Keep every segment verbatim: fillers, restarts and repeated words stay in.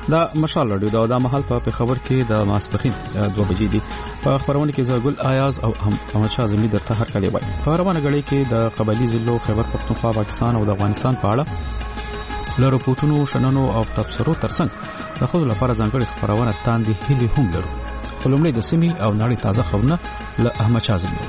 دا مشال رادیو دا د محل په خبر کې د ماسپخین دوه بجې دي. په خبرونه کې زګل آیاز او احمد شاه زمي درته هر کله وای. په روانه غړي کې د قبایلی ضلعو خیبر پختونخوا پاکستان او د افغانستان په اړه لرو پوتونو شننو او تبصرو ترڅنګ د خپل لپاره ځانګړي خبرونه تاندې هلي هم لرو. ولومړی د سیمې او نړۍ تازه خبرونه له احمد شاه زمي.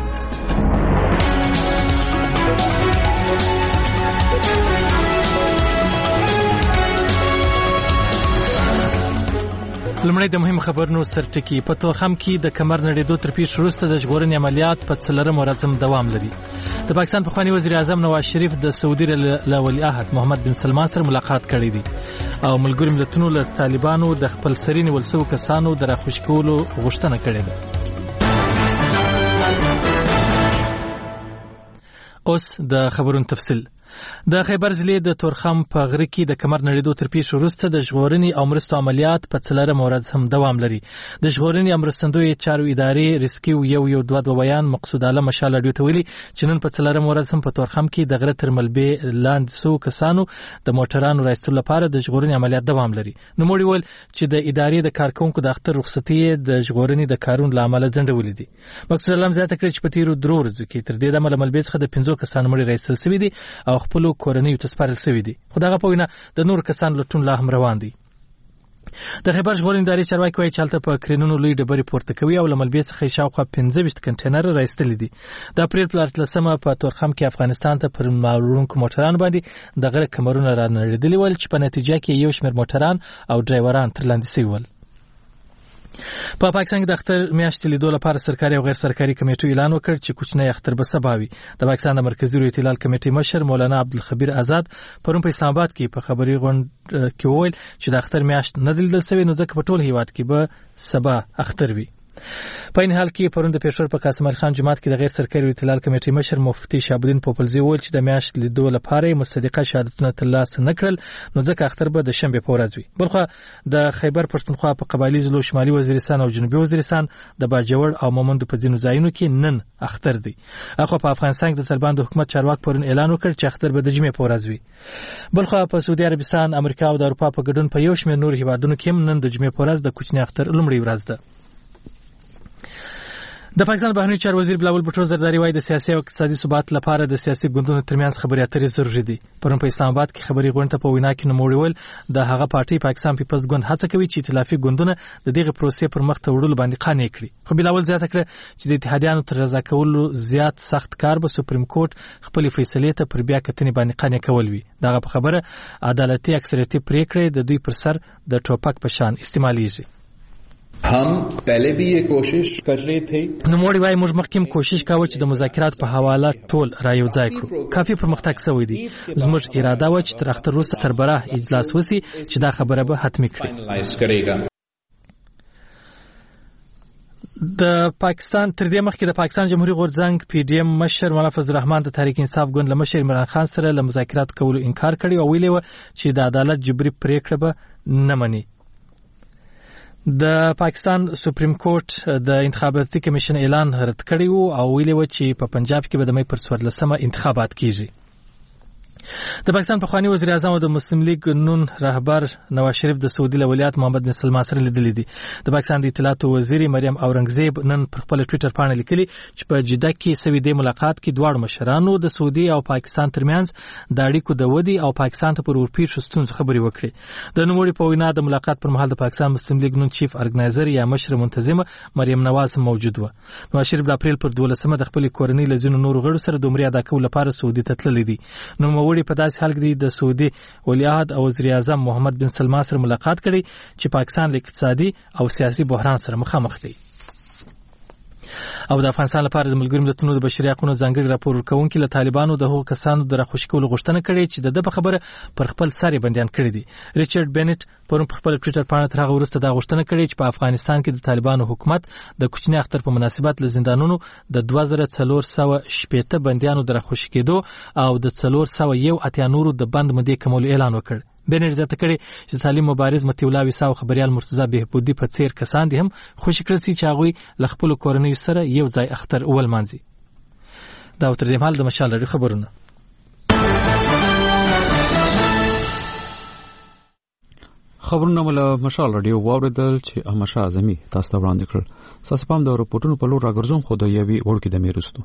لمړی د مهم خبرونو سرټکی. په تورخم کې د کمر نړیدو تر پیښ وروسته د ژغورنې عملیات په څلورم ورځ هم دوام لري. د پاکستان پخوانی وزیر اعظم نواز شریف د سعودي له ولیعهد محمد بن سلمان سره ملاقات کړی دی او ملګرو ملتونو له طالبانو د خپل سري نیول شوو کسانو د راخوش کولو غوښتنه کړې ده. اوس د خبرونو تفصیل. د خیبر ضلع د تورخم په غره کې د کمر نړیدو تر پیښ وروسته د ژغورنې او مرستو عملیات په څلورم ورځ هم دوام لري. د ژغورنې او مرستندوی چارو ادارې ریسکیو یو یو دوه دوه بیان مقصود عالم مشال رادیو ته ویلي چې نن په څلورم ورځ هم په تورخم کې د غره تر ملبې لاندې سو کسانو د موټرانو راایستلو لپاره د ژغورنې عملیات دوام لري. نوموړي ویل چې د ادارې د کارکونکو د اختر رخصتي د ژغورنې د کارونو له امله ځنډولې دي. مقصود عالم زیاته کړې چې په تیرو درو ورځو کې تر دې دمه له ملبې څخه د پنځو کسانو مړي راایستل شوي دي او خپل کورنۍ ته سپارل شوی دي. خو دغه په وینا د نور کسان لټون لا هم روان دي. د خیبر ژغورنې ادارې چارواکي وایي چې هلته په کرینونو لوی ډبرې پورته کوي او له ملبې څخه شاوخوا پنځه ویشت کنټینر راایستلي دي. د اپریل په اتلسمه په تورخم کې افغانستان ته پر مالوړونکو موټرانو باندې د غره کمرونه رانړېدلي ول چې په نتیجه کې یو شمېر موټران او ډرایوران تر لاندې شوي ول. په پا پاکستان کې د اختر میاشتې لیدو لپاره سرکاري او غیر سرکاري کمیټو اعلان وکړ چې کوچنی اختر به سبا وي. د پاکستان د مرکزي رویتلال کمیټې مشر مولانا عبدالخبیر آزاد پرون په اسلام آباد کې په خبري غونډه کې وویل چې د اختر میاشت نه لیدل شوې نو ځکه په ټول هیواد کې به سبا اختر وي. په این حال کې پرون د پېښور په قاسم علي خان جومات کې د غیر سرکاري رویتلال کمیټې مشر مفتي شهابالدین پوپلزي وویل چې د میاشت لیدو لپاره مصدقه شهادتونه ترلاسه نه کړل نو ځکه اختر به د شنبې په ورځ وي. بلخو د خیبر پښتونخوا په قبایلي ضلعو شمالي وزیرستان او جنوبي وزیرستان د باجوړ او مومندو په ځینو ځایونو کې نن اختر دی. اخو په افغانستان کې د طالبان د حکومت چارواکي پرون اعلان وکړ چې اختر به د جمعې په ورځ وي. بلخو په سعودي عربستان، امریکا او د اروپا په ګډون په یو شمېر نور هیوادونو کې هم نن د جمعې په ورځ د کوچني اختر لومړۍ ورځ ده. د پاکستان بهرنی چارو وزیر بلاول بټو زرداری وايي د سیاسي او اقتصادي ثبات لپاره د سیاسي ګوندونو ترمنځ خبرې اترې ضروري دي. پرون په اسلام آباد کې خبري غونډه په وینا کې نوموړي ویل د هغه پارټي پاکستان پیپلز ګوند هڅه کوي چې ائتلافي ګوندونه د دغه پروسې پر مخ ته وړلو باندې قانع کړي. خو بلاول زیاته کړه چې د اتحادیانو تر رضا کولو زیات سخت کار به سپریم کورټ خپل فیصلې ته پر بیا کتنې باندې قانع کول وي. دغه په خبره عدالتي اکثریتي پریکړې د دوی پر سر د ټوپک په شان استعمالېږي. हम पहले भी ये कोशिश कर रहे थे. نوموړي وايي موږ مخکې کوشش کاوه چې د مذاکرات په حواله ټول را یو ځای کړو. کافي پرمختګ شوی دی. زموږ اراده و چې تر اختر وروسته سربراه اجلاس وسی چې دا خبره به حتمی کړي. د پاکستان تر دې مخکې د پاکستان جمهوریت غورځنګ پی ډی ایم مشر مولانا فضل الرحمن د تحریک انصاف ګوند له مشر عمران خان سره له مذاکرات کولو انکار کړی او ویلي و چې د عدالت جبري پریکړه به نه مني. د پاکستان سپریم کورټ د انتخاباتي کمیشن اعلان رد کړی وو او ویلي و چې په پنجاب کې به د مې پر څوارلسمه انتخابات کیږي. د پاکستان پخوانی وزیر اعظم او د مسلم لیگ نون رهبر نواز شریف د سعودي له ولیعهد محمد بن سلمان سره لیدلي دي. د پاکستان د اطلاعات وزیر مریم اورنګزیب نن پر خپل ټوئیټر باندې لیکلي چې په جده کې سوي د ملاقات کې دواړو مشرانو د سعودي او پاکستان ترمنځ د اړیکو د ودی او پاکستان ته پر ورپېښو ستونزو خبرې وکړي. د نوموړي په وینا د ملاقات پر مهال د پاکستان مسلم لیگ نون چیف ارګنایزر یا مشر منتظمه مریم نواز موجود و. نواز شریف د اپریل پر دولسمه د خپل کورنۍ له ځینو نورو غړو سره د عمرې ادا کولو لپاره سعودي ته تللی دي. نوموړي په داسې حال کې د سعودي ولیعهد او وزیر اعظم محمد بن سلمان سره ملاقات کړي چې پاکستان له اقتصادي او سیاسي بحران سره مخامخ دی. او د افغانستان لپاره د ملګرو ملتونو د بشري حقوقو ځانګړي راپور ورکوونکي له طالبانو د هغو کسانو د راخوشي کولو غوښتنه کړې چې د ده په خبره پر خپل سر یې بندیان کړي دي. ریچارډ بینټ پرون په خپل ټوئیټر باندې تر هغه وروسته دا غوښتنه کړې چې په افغانستان کې د طالبانو حکومت د کوچني اختر په مناسبت له زندانونو د دوه زره څلور سوه شپېته بندیانو د راخوشي کېدو او د څلور سوه یو اتیا نورو د بند مودې کمولو اعلان وکړ. بینر زیاته کړي چې تعلیم مبارز متي الله ویسا او خبريال مرتضی بهبودی په څیر کسان دي هم خوشی کړل چې هغه ل خپل کورنۍ سره یو ځای اختر اول مانځي. دا تر دې حال د مشال لري خبرونه. خبرونه مله مشال رادیو واوریدل چې احمدشاه اعظمي تاسو ته وړاندې کړل. تاسو په هم د رپورټونو په لور راګرځوم خو د یوې وړکې د میرستو.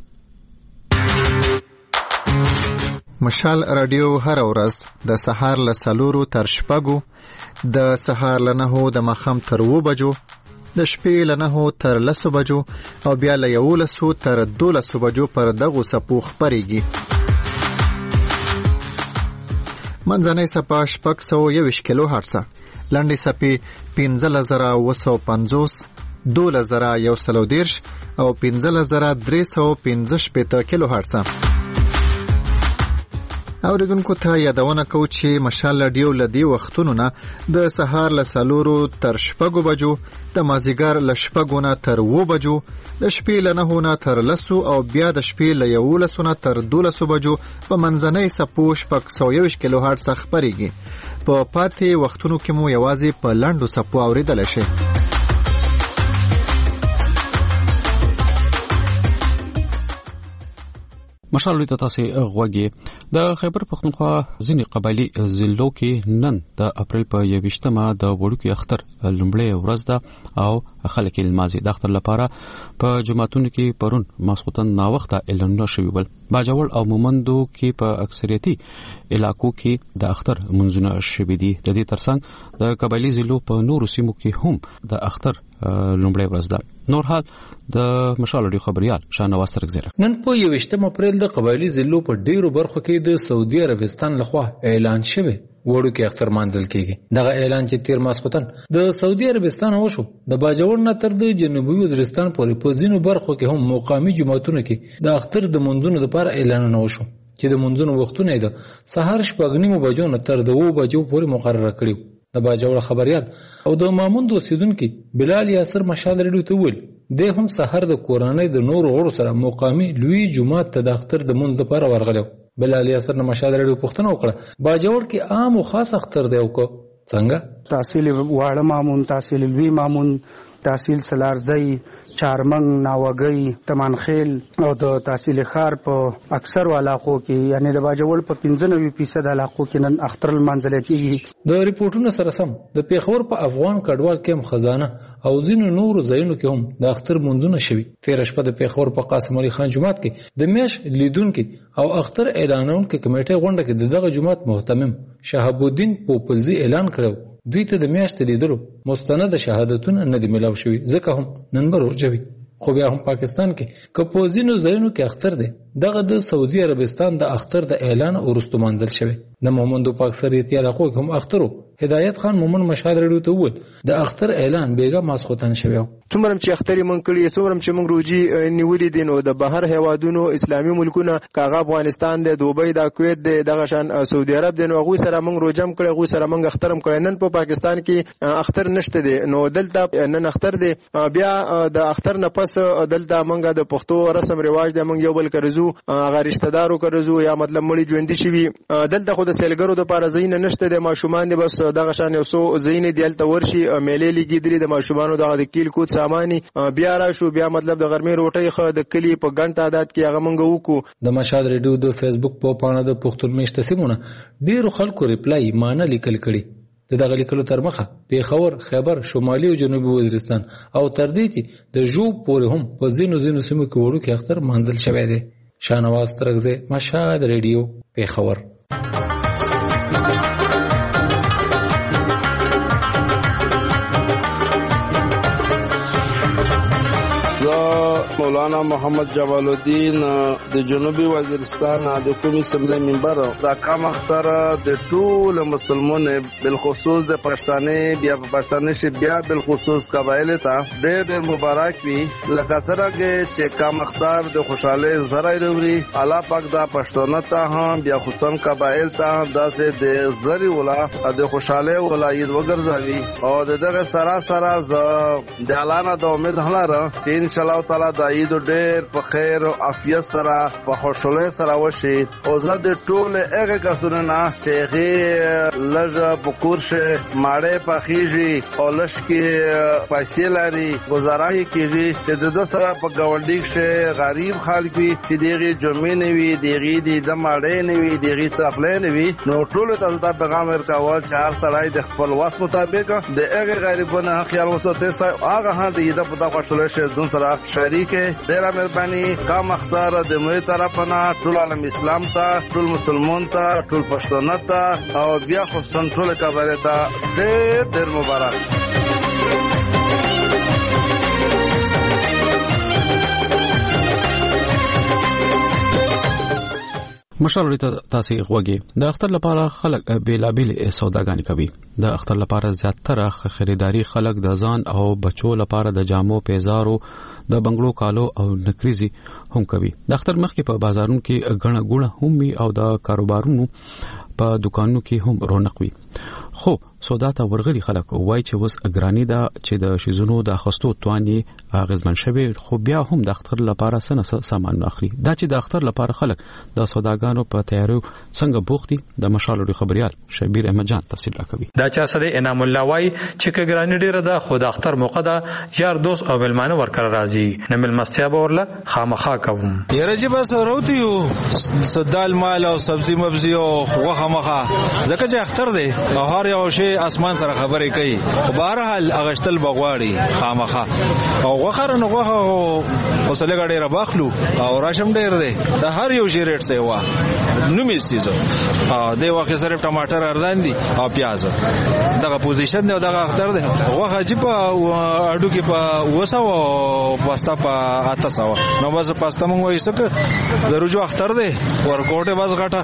مشال رادیو هر ورځ د سهار له څلورو تر شپږو، د سهار له نهو د ماښام تر اووه بجو، د شپې له نهو تر لسو بجو او بیا له یولسو تر دولسو بجو پر دغو څپو خپرېږي. منځنۍ څپه شپږ سوه یوویشت کیلو هرټزه، لنډې څپې پنځلس زره اووه سوه پنځوس، دولس زره یو سل او دېرش او پنځلس زره درې سوه پنځه شپېته کیلو هرټزه. اوریدونکو ته یادونه کوو چې مشال رادیو له دې وختونو نه د سهار له څلورو تر شپږو بجو، د مازدیګر له شپږو نه تر اووه بجو، د شپې له نهو نه تر لسو او بیا د شپې له یولسو نه تر دولسو بجو په منځنۍ څپو شپږ سوه یوویشت کیلو هرټزه خپرېږي. په پاتې وختونو کې مو یوازې په لنډو څپو اوریدلی شي. مشال لوی ته تاسو غوږی. د خیبر پختونخوا ځینې قبایلی ضلعو کې نن د اپریل په یوویشتمه د وړوکي اختر لومړۍ ورځ ده او خلک یې لمانځي. د اختر لپاره په جماعتونو کې پرون ماسخوتن ناوخته اعلانونه شوي ول. باجوړ او مومندو کې په اکثریتي علاقو کې د اختر منځونه شوي دي. د دې ترڅنګ د قبایلی ضلعو په نورو سیمو کې هم د اختر لومړۍ ورځ ده. نور حال د مشال رادیو خبريال شاهنواز ترګزره. نن په یوویشتم اپریل د قبایلی ضلعو په ډیرو برخو کې د سعودي عربستان لخوا اعلان شوی وړو کې اختر منځل کېږي. دغه اعلان چې تیر ماسخوتن د سعودي عربستان وشو، د باجوړ نه تر د جنوبي وزیرستان پورې په ځینو برخو کې هم مقامي جماعتونو کې د اختر د منځونو لپاره اعلانونه وشو چې د منځونو وختونه د سهار شپږ نیمو بجو نه تر د اووه بجو پورې مقرره کړي. د باجوړ خبريال او د ماموند اوسیدونکو بلال یاسر مشال رادیو ته ویل د هم سحر د کورنۍ د نور غړو سره مقامي لوی جمعه ته د اختر د منځ لپاره ورغلو. بلال یاسر مشال رادیو پوښتنه وکړه باجوړ کې عام او خاص اختر دی او کو څنګه؟ تحصیل واړه مامون، تحصیل لوی مامون، تحصیل سلارزی، چارمنګ، ناوګي، تمانخیل او د تحصیل خار په اکثر علاقو کې یعنی د باجوړ په پنځه نوي فیصد علاقو کې نن اختر المنزل کېږي. د ریپورتونو سره سم د پیښور په افغان کډوال کې هم خزانه او ځینو نورو ځایونو کې هم د اختر منځونه شوي. تیر شپه د پیښور په قاسم علي خان جومات کې د میش لیدونکو او اختر اعلانونکو کمیټې غونډه کې دغه جومات محتمم شهاب الدین پوپلزی اعلان کړو دوی ته د میاشتې لیدلو مستند شهادتونه نه دي ملاو شوي، ځکه هم نن به ورجوي. خو بیا هم پاکستان کې کپوزینو ځایونو کې اختر دی. دغه د سعودي عربستان د اختر د اعلان ورستو منځل شوی. د مومندو په اکثریت علاقو کې هم اخترو. هدایت خان مومن مشال رادیو ته وویل د اختر اعلان بیګا ماسخوتن شوی. څومره چې اختر مونږ کړی، څومره چې مونږ روجي نیولې دي، نو د بهر هیوادونو اسلامي ملکونه کاغه افغانستان دی، دوبۍ د کویت دی، دغه شان سعودي عرب دی، نو هغه سره مونږ روجم کړی، هغه سره مونږ اخترم کړی. نن په پاکستان کې اختر نشته دی، نو دلته نن اختر دی. بیا د اختر نه پس دلته مونږ د پښتو رسم رواج دی، مونږ یو بل کرزو هغه رشتہ دارو کرزو یا مطلب مړي ژوند شي وي. دلته خو د سیلګرو د پاره زین نشته دی، ماشومان دی بس دغه شان یو سو زین دی دلته ورشي میلې لګیدري د ماشومانو دغه د کیل کوت سامانی بیا را شو، بیا مطلب د غرمې روټي خو د کلی په ګڼ تعداد کې هغه مونږ وکړو. د مشال رادیو د فیسبوک په پاڼه د پښتون میشته سیمونه ډیرو خلکو ریپلای مانه لیکل کړي. د دغه لیکلو تر مخه پیښور، خیبر، شمالي او جنوبي وزیرستان او تر دې چې د جو پورې هم په زینو زینو سیمو کې وړو کې اختر منځل شوی دی. شاهنواز ترګزه، مشال رادیو، پیښور. مولانا محمد جمال الدین د جنوبي وزیرستان د قومي اسمبلی منبر دا کم اختر د ټول مسلمانانو بالخصوص د پښتانه بیا په پښتانه شي بیا بالخصوص قبایل ته ډېر ډېر مبارک وي. لکه څنګه چې کم اختر د خوشاله زړه وروړي، الله پاک دا پښتون ته هم بیا خصوصا قبایل ته داسې د زری ولا د خوشاله ولایت وګرځوي او دغه سره سره د اعلان د امید هلاره ان ان شاء الله تعالی د عید ډېر په خیر او عافیت سره په خوشاله سره وشي او زه د ټول هغه کسونو نه چې هغه لږ په کورشه ماړې پخېږي او لږ کې پیسې لري گزاره کوي چې د سره په گاونډي کې غریب خلک وي چې دغه جمعې نه وي دغه د ماړې نه وي دغه څخلې نه وي نو ټول ته د پیغام ورکاوه چې هر سړی د خپل واس مطابق د هغه غریبانو خیال وساتي هغه هم د دې په دغه خوشاله شه دون سره شریک ډیره مهرباني کا مختار د مې طرفنا ټول عالم اسلام ته ټول مسلمان ته ټول پښتون ته او بیا خو ټول کبره ته ډېر ډېر مبارک. مشال ته تاسو غوږی د اختر لپاره خلک بیلابیل سوداګانی کوي. د اختر لپاره زیاتره خریداري خلک د ځان او بچو لپاره د جامو پیزارو د بنگلو کالو او نکریزي هم کوي. د اختر مخکې په بازارونو کې غڼه ګوڼه هم او د کاروبارونو په دکانونو کې هم رونق وي. خو سودا ته ورغلي خلک وای چې وس اګرانی دا چې د شیزونو د اخستو تواني غزمن شوی خو بیا هم د اختر لپاره سنه سامان اخلي. دا چې د اختر لپاره خلک د سوداګانو په تیارو څنګه بوختي د مشالو خبريال شبیر احمد جان تفصیل راکوي. دا چا سره انعام الله وای چې کګرانی ډیره ده خو د اختر موقع ده یار دوست او ملمانه ورکر راځي نه ملمستیا به ورله خامخا کوم یره چې بس وروتیو سدال مال او سبزی مبزی او غوخه مخه زکه چې اختر دی او هر یو شی اسمان سره خبرې کوي خو بهرحال اغشتل بغواړي خامخه او غوخه نه غوخه وسله غړي را باخلو او راشم ډیر دی د هر یو شی ریټ څه وا نو میستیزو ا د واخې سره ټماټر اردان دي او پیاز دغه پوزیشن دی دغه اختر دی غوخه چې په اډو کې په وسو پاستا په اته سو نو بس پاستا مونږ وایو چې د روجو اختر دی ورکوټه بس غټه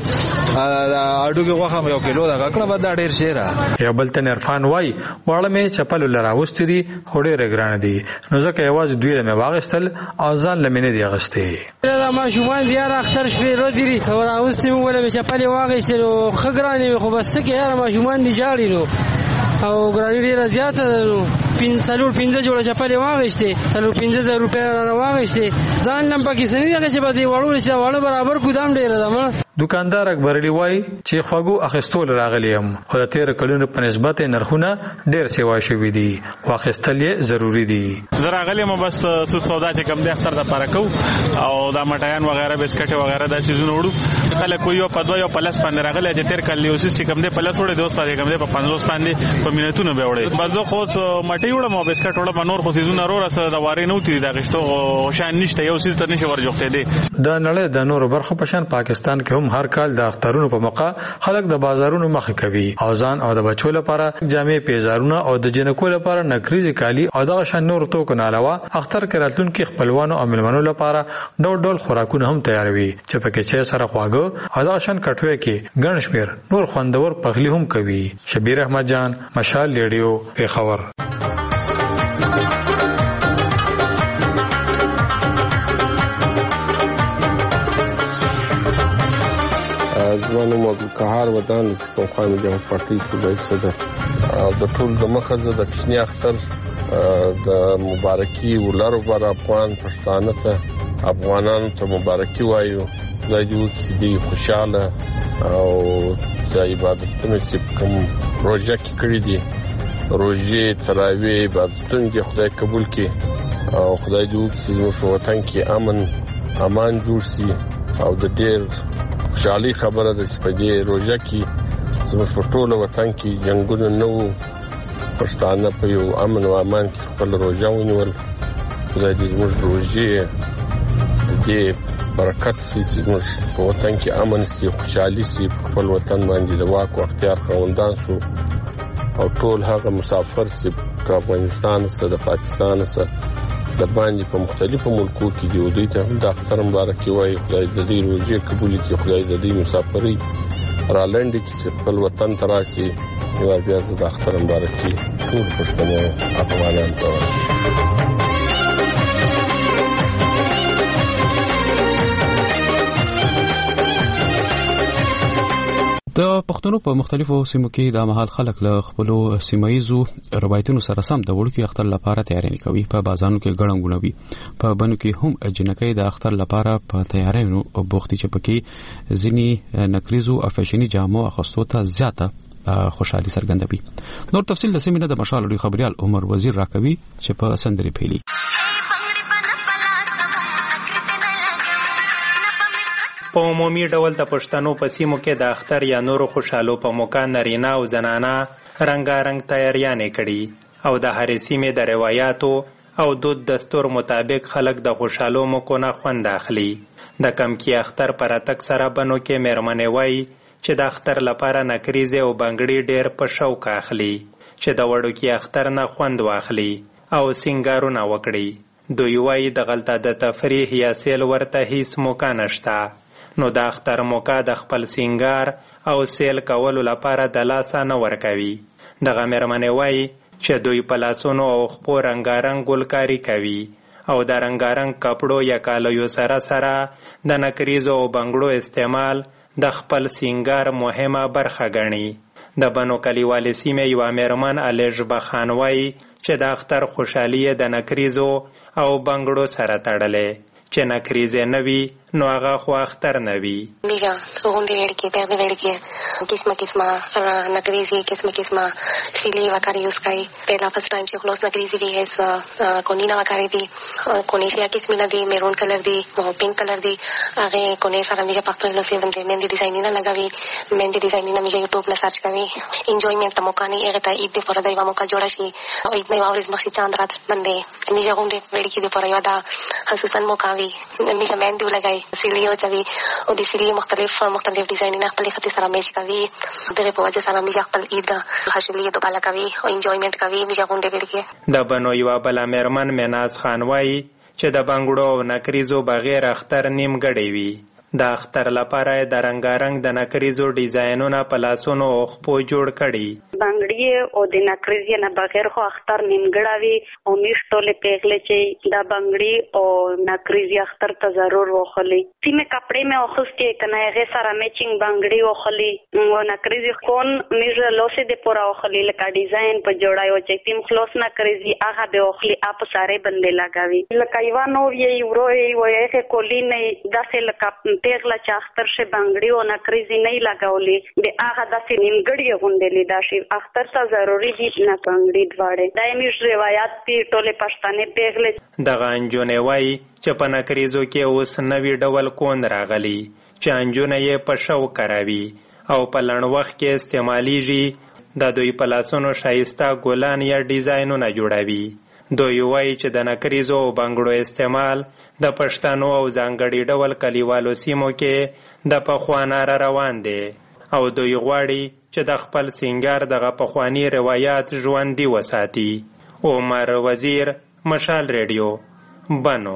اډو کې غوخه یو کیلو دا کړه بد ډیر شی را یو بل تن عرفان وای وړه مې چپل لراوستې دي هډې رګران دي نو ځکه یوازې دوی له واغستل او ځان لمنې دی غستې دا ما شومان دی را اختر شپې روزي ری راوستې مو ولې چپل واغستل او خګرانې خو بس کې یاره ما شومان دی جاړي نو او ګرانی ډیره زیاته نو پنځلور پنځه جوړه چپل واغستې څلور پنځه روپیا را واغستې ځان لم پکې سنې هغه چې به دی وړو چې وړو برابر ګودام ډیره ده. دکاندار اکبرلی وای چې خواګو اخستول راغلیم خو د تیر کلونو په نسبت نرخونه ډیر سیوا شوې دي واخستل یې ضروری دي. زه راغلیم بس سود سودا چې کم د اختر د پاره کو او دا مټایان وغیرہ بسکټ وغیرہ دا سيزونه وړو خلک کوی په دوه یو پلس باندې راغلی چې تیر کلی اوس چې کم د پلس وړي دوست پاتې کم د په پنځوس باندې په مینتونو به وړي بازو خو مټي وړم او بسکټ وړم په نور خو سيزونه رو راسه دا واري نو تي دا غشتو شان نشته یو سيز ته نشي ورجوخته دي. د نړۍ د نورو برخو په شان پاکستان کې هم هر کال د اخترونو په موقع خلک د بازارونو مخې کوي او ځان او د بچو لپاره جامې پیزارونه او د جنکو لپاره نکریزي کالی او دغه شان نور توکو نه علاوه اختر کې راتلونکي خپلوانو او ملمنو لپاره ډول ډول خوراکونه هم تیاروي چې پکې چې سره خواږه او دغه شان کټوي کې ګڼ شمیر نور خوندور پخلی هم کوي. شبیر احمد جان مشال ریډیو پیښور. ځوانو مګهار ودان په خانه د پارټي صوبای صدر او د ټول د مخزه د کشنی اختر د مبارکي ولر بر افغان پښتانه ته افغانانو ته مبارکي وایو د یو چې دی خوشاله او د عبادتونو چې کوم روزه کې کړی دي روزه تراوی عبادتونه دي خدای قبول کړي او خدای دې چې زموږ په وطن کې امن امان جوړ شي او د ډېر خوشالي خبره ده چې په دې روزه کې زموږ په ټول وطن کې جنگونه نه وو پښتانه په یو امن او امان کې خپل روزه ونیول خدای دې زموږ روزه دې برکت سي چې زموږ په وطن کې امن سي خوشالي سي خپل وطن باندې د واک او اختیار خاوندان سو او ټول هغه مسافر چې افغانستان سره د پاکستان سره د باندې په مختلفو ملکو کې دی دوی ته د اختر مبارکي وایي خدای د دې روزه قبول کړي خدای د دې مسافرۍ را لنډ کې خپل وطن ته راشي یو بیا د اختر مبارکي ټول پښتنو افغانان ته د پښتنو په مختلفو سیمو کې د مهال خلک له خپل سیمایزو روایتونو سره سم د وړوکی اختر لپاره تیاری کوي. په بازارونو کې ګڼګونه وي، په بنو کې هم جنکۍ د اختر لپاره په تیاریونو بوختي چې پکې ځینی نکریزو او فیشني جامو اخستو ته زیاته خوشحالي څرګندوي. نور تفصیل د سیمینه د مشال لوی خبريال عمر وزیر راکوي چې په سندري پیلي. په عمومي ډول د پښتنو په سیمو کې د اختر یا نورو خوشحالو په موقع نارینه او زنانه رنګارنګ تیاریانې کړي او د هرې سیمې د روایاتو او دود دستور مطابق خلک د خوشحالو موقعو نه خوند اخلي. د کمکی اختر پر اتک سره بنو کې میرمنې وایي چې د اختر لپاره نکریزې او بنګړي ډېر په شوق اخلي چې د وړوکي اختر نه خوند واخلي او سینګارونه وکړي. دوی وایي د غلطه د تفریح یا سیل ورته هیڅ موقع نشته، نو د اختر موقع د خپل سینګار او سیل کولو لپاره د لاسه نه ورکوي. دغه میرمنې وایي چې دوی په لاسونو او خپو رنګارنګ ګلکاري کوي او د رنګارنګ کپړو یا کالیو سره سره د نکریزو او بنګړو استعمال د خپل سینګار مهمه برخه ګڼي. د بنو کلیوالې سیمې یوه میرمن الیژ بخان وایي چې د اختر خوشحالي د نکریزو او بنګړو سره تړلې، چې نکریزې نه وي نو هغه خو اختر نه وي. میگم غونډې وړکې پیغلې وړکې قسمه قسمه نکریزې قسمه قسمه سیلی وکړي یوز کوي. پهلا فرست ټایم چې خلاص نکریزې دي هیڅ کونی نه وکړي دي کونی شیا قسمه نه دي میرون کلر دي او پینک کلر دي هغه کونی سره میګه پخپل نو سیون دي مندي ډیزاین نه لګوي مندي ډیزاین نه میګه یوټیوب نه سرچ کوي. انجوایمنت موقع نه هغه ته عید پر دای موقع جوړ شي او عید نه اورز مخې چاند رات باندې میګه غونډې وړکې دي پر یو دا خصوصا موقع وي میګه مندي لګای سیلی او چوي او د سیلی مختلف مختلف ډیزاینونه خپل خطي سره میچ کوي. دغه په وجه سره میګه خپل عید خوشحالي د بالا کوي او انجوایمنت کوي میګه غونډې وړکې. د بنو یو بل میرمن مناز خان وایي چې د بنګړو او نکریزو بغیر اختر نیمګړی وي. د اختر لپاره د رنګارنګ د نکریزو ډیزاینونه په لاسونو او خپو جوړ کړي. بنګړي او د نکریزې نه بغیر خو اختر نیمګړی وي او میشتولې پیغلې چې د بنګړي او نکریزې اختر ته ضرور وخلي. سیمه کپڑے مې اوخستې کنه هغه سره میچینګ بنګړي وخلي او نکریزې کون میژ لوسه د پورا وخلي لکه ډیزاین په جوړایو چې تیم خلاص نکریزې هغه به وخلي اپ ساره بندې لگاوي لکه یو نو یې ورو یې کولی نه داسې لکه پیغله چې اختر شه بنګړي او نکریزي نه لګولې د هغه داسې نیمګړی غونډلې دا شي اختر ته ضروري دي نه بنګړي دواړه دایمي روایت پی ټوله پښتنې پیغله. دغه انجونې وایي چې په نکریزو کې اوس نوی ډول کون راغلی چې انجونه یې په شو کراوي او په لړ وخت کې استعمالیږي. د دوی په لاسونو شایسته ګلان یا ډیزاینونه جوړوي. دوی وایي چې د نکریزو او بنګړو استعمال د پښتنو او ځانګړي ډول کلیوالو سیمو کې د پخوانه را روان دی او دوی غواړي چې د خپل سینګار دغه پخوانی روایات ژوندي وساتي. عمر وزیر، مشال ریډیو، بنو.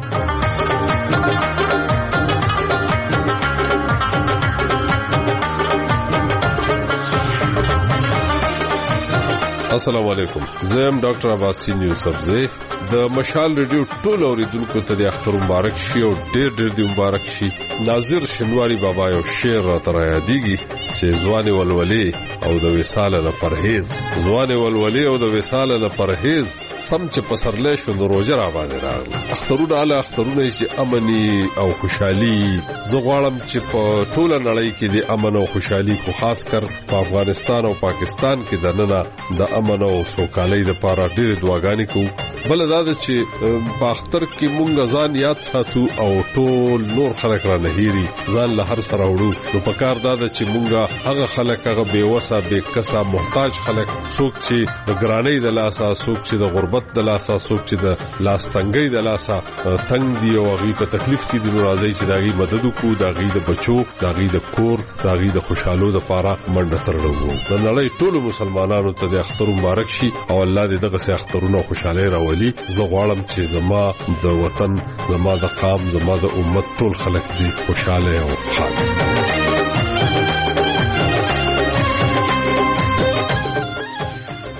السلام علیکم، زم ډاکټر عباسین یوسفزی د مشال ریډیو ټول اوریدونکو ته د اختر مبارک شي او ډېر ډېر دی مبارک شي. ناظر شنواری بابا یو شعر را تر یادېږي چې ځواني ولولي او د وصال نه پرهیز، ځواني ولولي او د وصال نه پرهیز سم چې پسرلی شو نو روزه را باندې راغله. اخترونه اله اخترونه چې امني او خوشحالي. زه غواړم چې په ټوله نړۍ کې د امن او خوشحالي خو خاص کر په افغانستان او پاکستان کې د ننه د امن او سوکالۍ لپاره ډېرې دعاګانې کوو. بل دا ده چې په اختر کې مونږ ځان یاد ساتو او ټول نور خلک را نه هېري ځان له هر سره وړو. نو پکار دا ده چې مونږ هغه خلک هغه بېوسه بېکسه محتاج خلک څوک چې د ګرانۍ د لاسه څوک چې د غربت د لاسه څوک چې د لاس تنګۍ د لاسه تنګ دي او هغوی په تکلیف کې دي نو راځئ چې د هغوی مدد وکړو، د هغوی د بچو د هغوی د کور د هغوی د خوشحالو دپاره منډه ترړه وکړو. د نړۍ ټولو مسلمانانو ته د اختر مبارک شي او الله دې دغسې اخترونه خوشحالۍ راولي. زه غواړم چې زما د وطن زما د قام زما د امت ټول خلک دې خوشحاله او خوشحاله.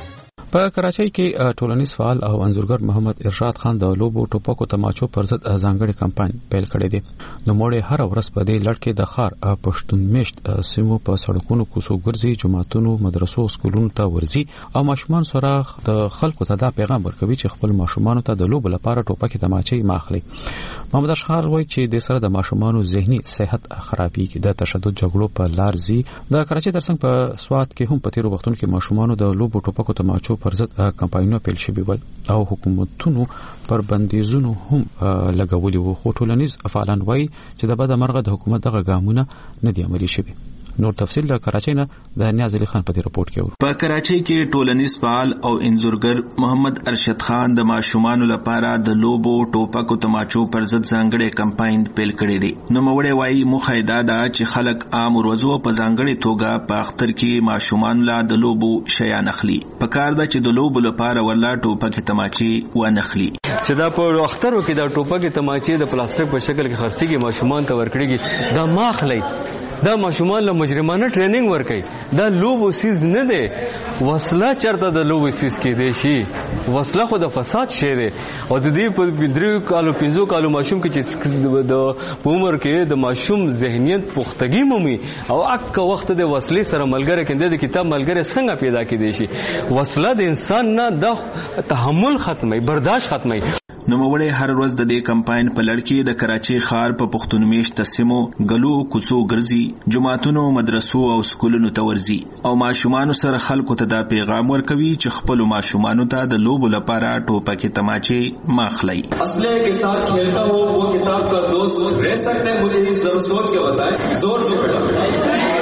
په کراچۍ کې ټولنیز فعال او انځورګر محمد ارشاد خان د لوبو ټوپکو تماچو پر ضد ځانګړي کمپاین پیل کړی دی. نو موږ هر ورځ په دې لړ کې د ښار پښتون میشت سیمو په سړکونو کوڅو ګرځي، جماعتونو، مدرسو، سکولونو ته ورځي او ماشومان سره د خلکو ته دا پیغام ورکوي چې خپل ماشومان ته د لوبو لپاره ټوپکې تماچې ماخلي. محمد ارشاد خان وایي چې د سره د ماشومان ذهني صحت خرابېږي، د تشدد جګړو په لار ځي. د کراچۍ ترڅنګ په سوات کې هم په تیرو وختونو کې ماشومان د لوبو ټوپکو تماچو پر ضد کمپاینونه پیل شوي ول او حکومتونو پر بندیزونو هم لګولي وو، خو ټولنیز فعالان وایي چې د بده مرغه د حکومت دغه ګامونه نه دي عملي شوي. نور تفصیل د کراچۍ نه د نیاز علي خان په دې رپورت کې ور. په کراچۍ کې ټولنیز فعال او انځورګر محمد ارشد خان د ماشومان لپاره د لوبو ټوپکو تماچو پر ضد ځانګړي کمپاین پیل کړی دی. نو موړې وایي مخایدا دا چې خلک عام ورځو په ځانګړي توګه په اختر کې ماشومان لا د لوبو شیان اخلي. په کار ده چې د لوبو لپاره ولا ټوپکې تماچې و نخلي. چې دا په اخترو کې د ټوپکې تماچې د پلاستیک په شکل کې خرڅيږي، ماشومان ته ورکړيږي، دا ماخلي. دا ماشومان له مجرمانه ټریننګ ورکړي. دا لوبو سیز نه دی، وسله چرته د لوبو سیز کې دی شي. وسله خو د فساد شی دی او د دې په درې کالو پنځو کالو ماشوم کې چې د عمر کې د ماشوم ذهنیت پختګي مومي او اک وخت د وسلې سره ملګری کېند د کتاب ملګری څنګه پیدا کېدی شي. وسله د انسان نه د تحمل ختمي، برداشت ختمي. نو موړې هر ورځ د دې کمپاین په لړ کې د کراچۍ ښار په پښتون میشت سیمو ګلو کوڅو ګرځي، جماعتونو، مدرسو او سکولونو ته ورځي او ماشومان سره خلکو ته دا پیغام ورکوي چې خپل ماشومان ته د لوبو لپاره ټوپکې تماچې ماخلي. اسلحے کے ساتھ کھیلتا ہو وہ کتاب کا دوست رہ سکتا ہے، مجھے ضرور سوچ کے بتائیں. زور سے بیٹا.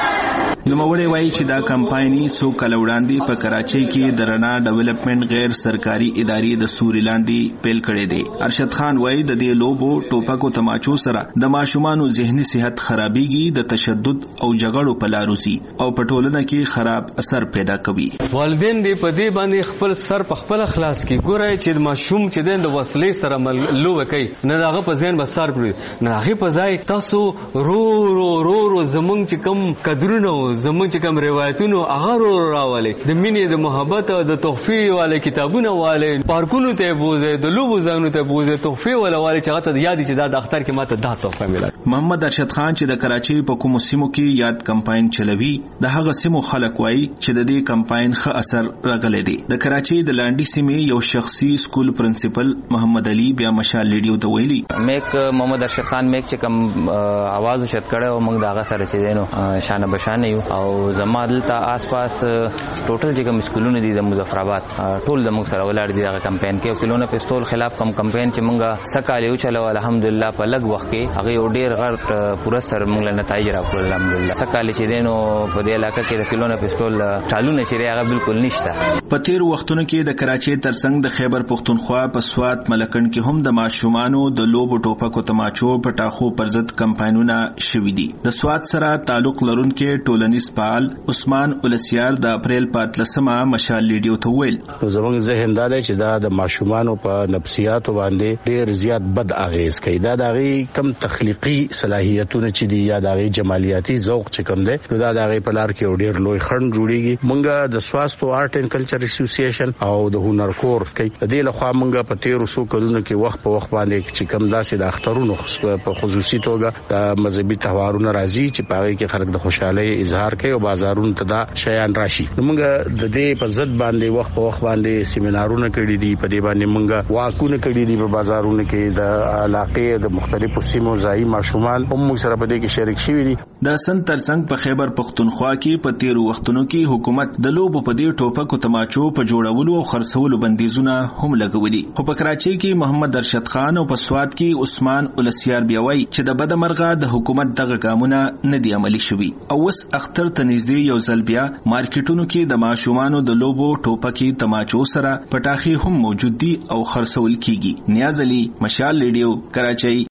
نوموړی وایي چې دا کمپایني څو کال وړاندې په کراچۍ کې د رڼا ډیولپمنٹ غیر سرکاري ادارې د سوري لاندې پیل کړی دی. ارشد خان وایي د دې لوبو ټوپکو تماچو سره د ماشومانو ذهني صحت خرابېږي، د تشدد او جګړو په لار وځي او په ټولنه کې خراب اثر پیدا کوي. والدین دې په دې باندې خپل سر په خپل خلاص کې ګورای چې ماشوم چې د وسلې سره لوبه کوي نه هغه په ذهن بسار کړی، نه هغه په ځای تاسو رو رو رو رو زمونږ چې کوم قدرونه زمونږ چې کوم روایتونو هغه رو راولي، د مینې د محبت او د تحفې والے کتابونه والے پارکونو ته بوزي، د لوبو ځایونو ته بوزي، تحفې ولا والے چې هغه ته یاد چې دا د اختر کې ماته دا تحفه ملي. محمد ارشد خان چې د کراچۍ په کومو سیمو کې یاد کمپاین چلوي، د هغه سیمو خلک وایي چې د دې کمپاین ښه اثر راغلی دی. د کراچۍ د لاندې سیمې یو شخصي سکول پرنسپل محمد علي بیا مشال لیډیو ته ویلي میک محمد ارشد خان میک چې کوم आवाज وشت کړه او موږ دا هغه سره چې دینو شانه بشانه یو او زما دلته آس پاس ټوټل چې کوم سکولونه دي د مظفر آباد ټول د موږ سره ولاړ دي. دا کمپاین کې کلونه پستول خلاف کوم کمپاین چې موږ سکاله یو چلو الحمدلله په لږ وخت کې هغه ډیر غړ پوره سر موږ له نتایج راکول الحمدلله. سکاله چې دینو په دې علاقې کې د کلونه پستول چالونه چې هغه بالکل نشته. په تیر وختونو کې د کراچۍ ترڅنګ د خیبر پختونخوا په سوات ملکند کې هم د ماشومانو د لوبو ټوپکو تماچو په ټاخو پر ضد کمپاینونه شوي دي. د سوات سره تعلق لرونکي ټولنیز فعال عثمان ولسیار د اپریل په اتلسمه مشال لیډیو ته ویل زموږ ذهن دا دی چې دا د ماشومانو په نفسیاتو باندې ډیر زیات بد اغیز کوي. دا د هغوی کم تخلیقي صلاحیتونه چې دي یا د هغوی جمالیاتي ذوق چې کوم دی نو دا د هغوی په لار کې ډیر لوی خنډ جوړیږي. موږ د سواستو آرټ اینډ کلچر اسوسییشن او د هنر کور کوي د دې لخوا موږ په تیرو څو کلونو کې وخت په وخت باندې چې کوم داسې د اخترونو په خصوصي توګه د مذهبي تهوارونه راځي چې په هغوی کې خلک د خوشحالۍ اظهار کوي او بازارونو ته دا شیان راشي. نو موږ د دې په ضد باندې وخت په وخت باندې سیمینارونه کړي دي، په دې باندې موږ واکونه کړي دي په بازارونو کې د علاقې د مختلفو سیمو ځایي ماشومان هم موږ سره په دې کې شریک شوي دي. د سن ترڅنګ په خیبر پختونخوا کې په تیرو وختونو کې حکومت د لوبو په دې ټوپکو تماچو په جوړولو او خرڅولو بندیزونه هم لګولي. خو په کراچۍ کې محمد ارشد خان او په سوات کې عثمان ولسیار بیا وایي چې د بدمرغه د حکومت دغه ګامونه نه دي عملي شوي او اوس اختر ته نږدې یو ځل بیا مارکیټونو کې د ماشومانو د لوبو ټوپکې تماچو سره پټاخي هم موجود دي او خرڅول کیږي. نیاز علي مشال لیډیو کراچۍ.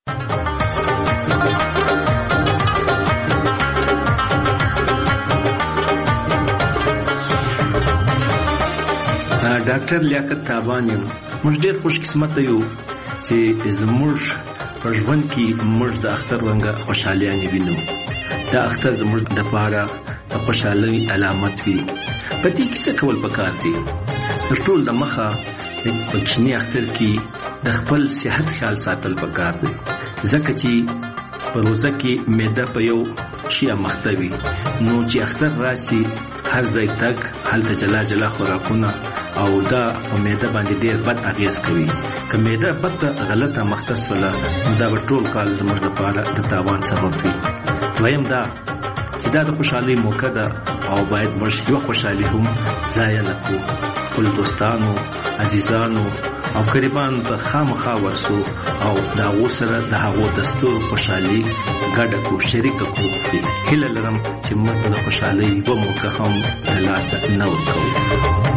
ډاکټر لیاقت تابان یم. موږ ډېر خوش قسمته یو چې زموږ په ژوند کې موږ د اختر رنګه خوشحالیانې وینو. دا اختر زموږ دپاره د خوشحالۍ علامت وي. په دې کې څه کول پکار دي؟ د ټول د مخه په کښنی اختر کې د خپل صحت خیال ساتل پکار دی، ځکه چې په روزه کې معده په یو شی مختوي، نو چې اختر راشي هر ځای تک هلته جلا جلا خوراکونه او دا په معده باندې ډیر بد اغیز کوي. که معده بد غلطه مختص ولا دا به ټول کال زموږ لپاره د تاوان سبب وي. دویم دا چې دا د خوشحالۍ موقع ده او باید موږ یو خوشحالي هم ضایع نه کړو. خپل دوستانو، عزیزانو او قریبانو ته خامخا ورسو او د هغو سره د هغو د ستورو خوشحالي ګډه کړو، شریکه کړو. هیله لرم چې موږ د خوشحالۍ یوه موقع هم د لاسه نه ورکوو.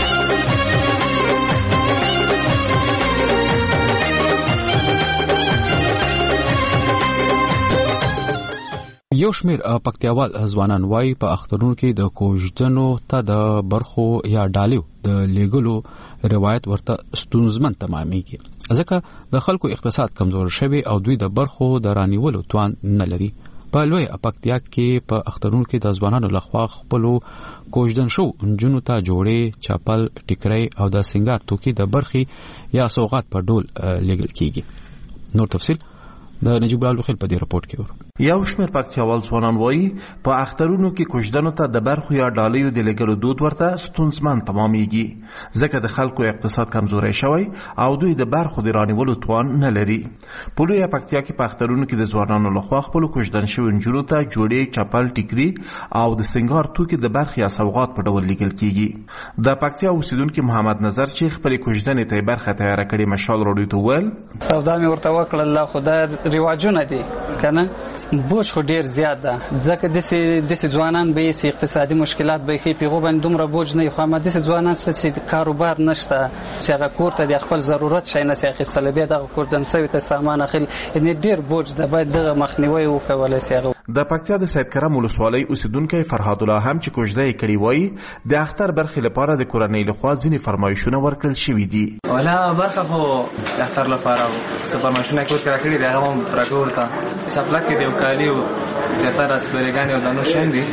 یو شمیر پکتیاوال ځوانان وایي په اخترونو کې د کوژدنو ته د برخو یا ډالیو د لیګلو روایت ورته ستونزمن تمامېږي، ځکه د خلکو اقتصاد کمزور شوی او دوی د برخو د رانیولو توان نه لري. په لوی پکتیا کې په اخترونو کې د ځوانانو لخوا خپلو کوژدن شو نجونو ته جوړې، چاپل، ټیکرۍ او د سنگار توکي د برخي یا سوغات په ډول لیږل کیږي. نور تفصیل د نجیب الله خیل په دې رپورت کې ورو. یو شمیر پکتیاوال ځوانان وایي په اخترونو کې کوژدنو ته د برخو یا ډالیو د لګلو دود ورته ستونزمن تمامېږي، ځکه د خلکو اقتصاد کمزوری شوی او دوی د برخو د رانیولو توان نه لري. په لویه پکتیا کې په اخترونو کې د ځوانانو لخوا خپلو کوژدن شوي نجونو ته جوړې، چپل، ټیکري او د سنگار توکي د برخې یا سوغات په ډول لیږل کیږي. د پکتیا اوسیدونکي محمد نظر چې خپلې کوژدنې ته برخه تیاره کړې مشال راډیو ته وویل سودا مې ورته وکړل، الله خدای رواجونه دي کنه بوج خو ډیر زیات ده، ځکه داسې داسې ځوانان به یې اقتصادي مشکلات به یې ښي پیغو باندې دومره بوج نه وي، خو اما داسې ځوانان شته چې کاروبار نشته، چې هغه کور ته د خپل ضرورت شی نه شي اخیستلی، بیا دغه کوردن سوي ته سامان اخیل، یعنې ډیر بوج ده، باید دغه مخنیوی وکولی شي. هغه د پکتیا د سید کرم ولسوالۍ اوسیدونکی فرهاد الله هم چې کوژده یې کړې وایي د اختر برخې لپاره د کورنۍ لخوا ځینې فرمایشونه ورکړل شوي دي. ولا برخه خو د اختر لپاره څه فرمایشونه کې ورکړل کړي دي، هغه هم راټول ته چپلک دی او کالي او زیاتره سپریګانې او دانو شین دي.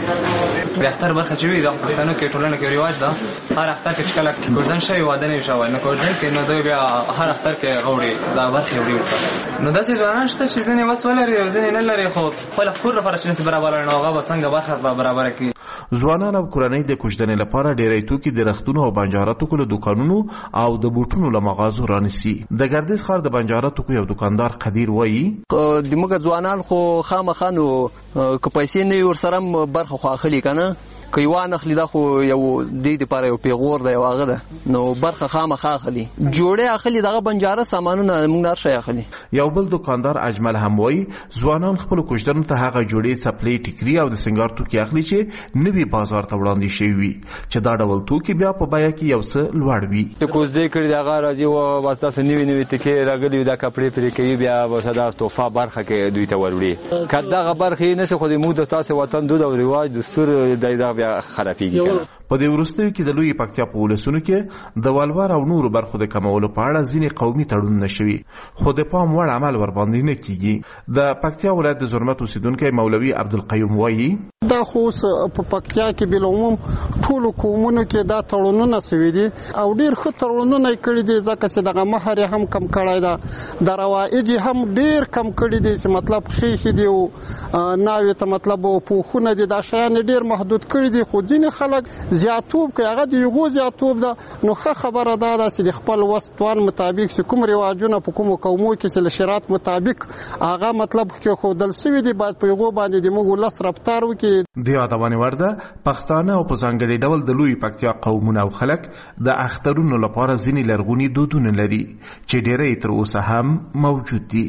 د اختر برخه چې وي د پښتنو کې ټولنه کې رواج ده، هر اختر کې چې کله کوژدن شوی واده نه شوی نه کوژدن کې نو دوی بیا هر اختر کې غوړي دا برخه وړي. نو داسې ځوانان شته چې ځینې وس ولري او ځینې نه لري، خو خپل خور لپاره چې برابر نه هغه به څنګه برخه برابر کړي. ځوانان او کورنۍ د کوژدنې لپاره ډېری توکي د رختونو او بنجاراتو کولو دکانونو او د بوټونو له مغازو رانیسي. د ګردیز ښار د بنجاراتو کو یو دکاندار قدیر وایي د موږ ځوانان خو خامخا نو که پیسې نه ورسره برخه خو اخلي کنه، که یو نه اخلي دا خو یو د دې لپاره یو پیغور دی او هغه ده، نو برخه خامخا اخلي، جوړې اخلي، دغه بنجاره سامانونه موږ نه شي اخلي. یو بل دکاندار اجمل هم وایي ځوانان خپل کوژدنو ته هغه جوړې، چپلې، ټیکري او د سنگار توکي اخلي چې نوي بازار ته وړاندې شوي وي، چې دا ډول توکي بیا په بیه کې یو څه لوړ وي. د کوژدې کړي دغه راځي او واسطه سه نوي نوي ټکي راغلي دا کپړې پرې کوي، بیا وسدا توفه برخه کې دوی ته وروړي. کله برخه نه څه خو د موږ د تاسو وطن دود او رواج دستور دایره بیا خرابېږي. په دې وروستیو کې د لوی پکتیا په ولسونو کې د ولور او نورو برخو د کمولو په اړه ځینې قومي تړونونه شوي، خو د پام وړ عمل ورباندې نه کیږي. د پکتیا ولایت د زرمت اوسیدونکی مولوي عبدالقیوم وایي دا خو په پکتیا کې بل عموم ټولو قومونو کې دا تړونونه سوي دي او ډیر ښه تړونونه کړي دي، ځکه چې دغه مهر هم کم کړی ده، د روایج هم ډیر کم کړي دي، چې مطلب خېخي دي او ناوې ته مطلب پوښونه دي، دا شیان ډیر محدود کړي دي. خو ځینې خلک زیاتوب کوي، هغه د یو زیاتوب ده، نو ښه خبره ده دا چې د خپل وس توان مطابق چې کوم رواجونه په کومو قومو کې چې له شریعت مطابق هغه مطلب کې ښودل سوي دي، باید په هغو باندې د موږ ولس رفتار وکړي. د یادونې وړ ده پښتانه او په ځانګړي ډول د لوی پکتیا قومونه او خلک د اخترونو لپاره ځینې لرغوني دودونه لري چې ډېری تر اوسه هم موجود دي.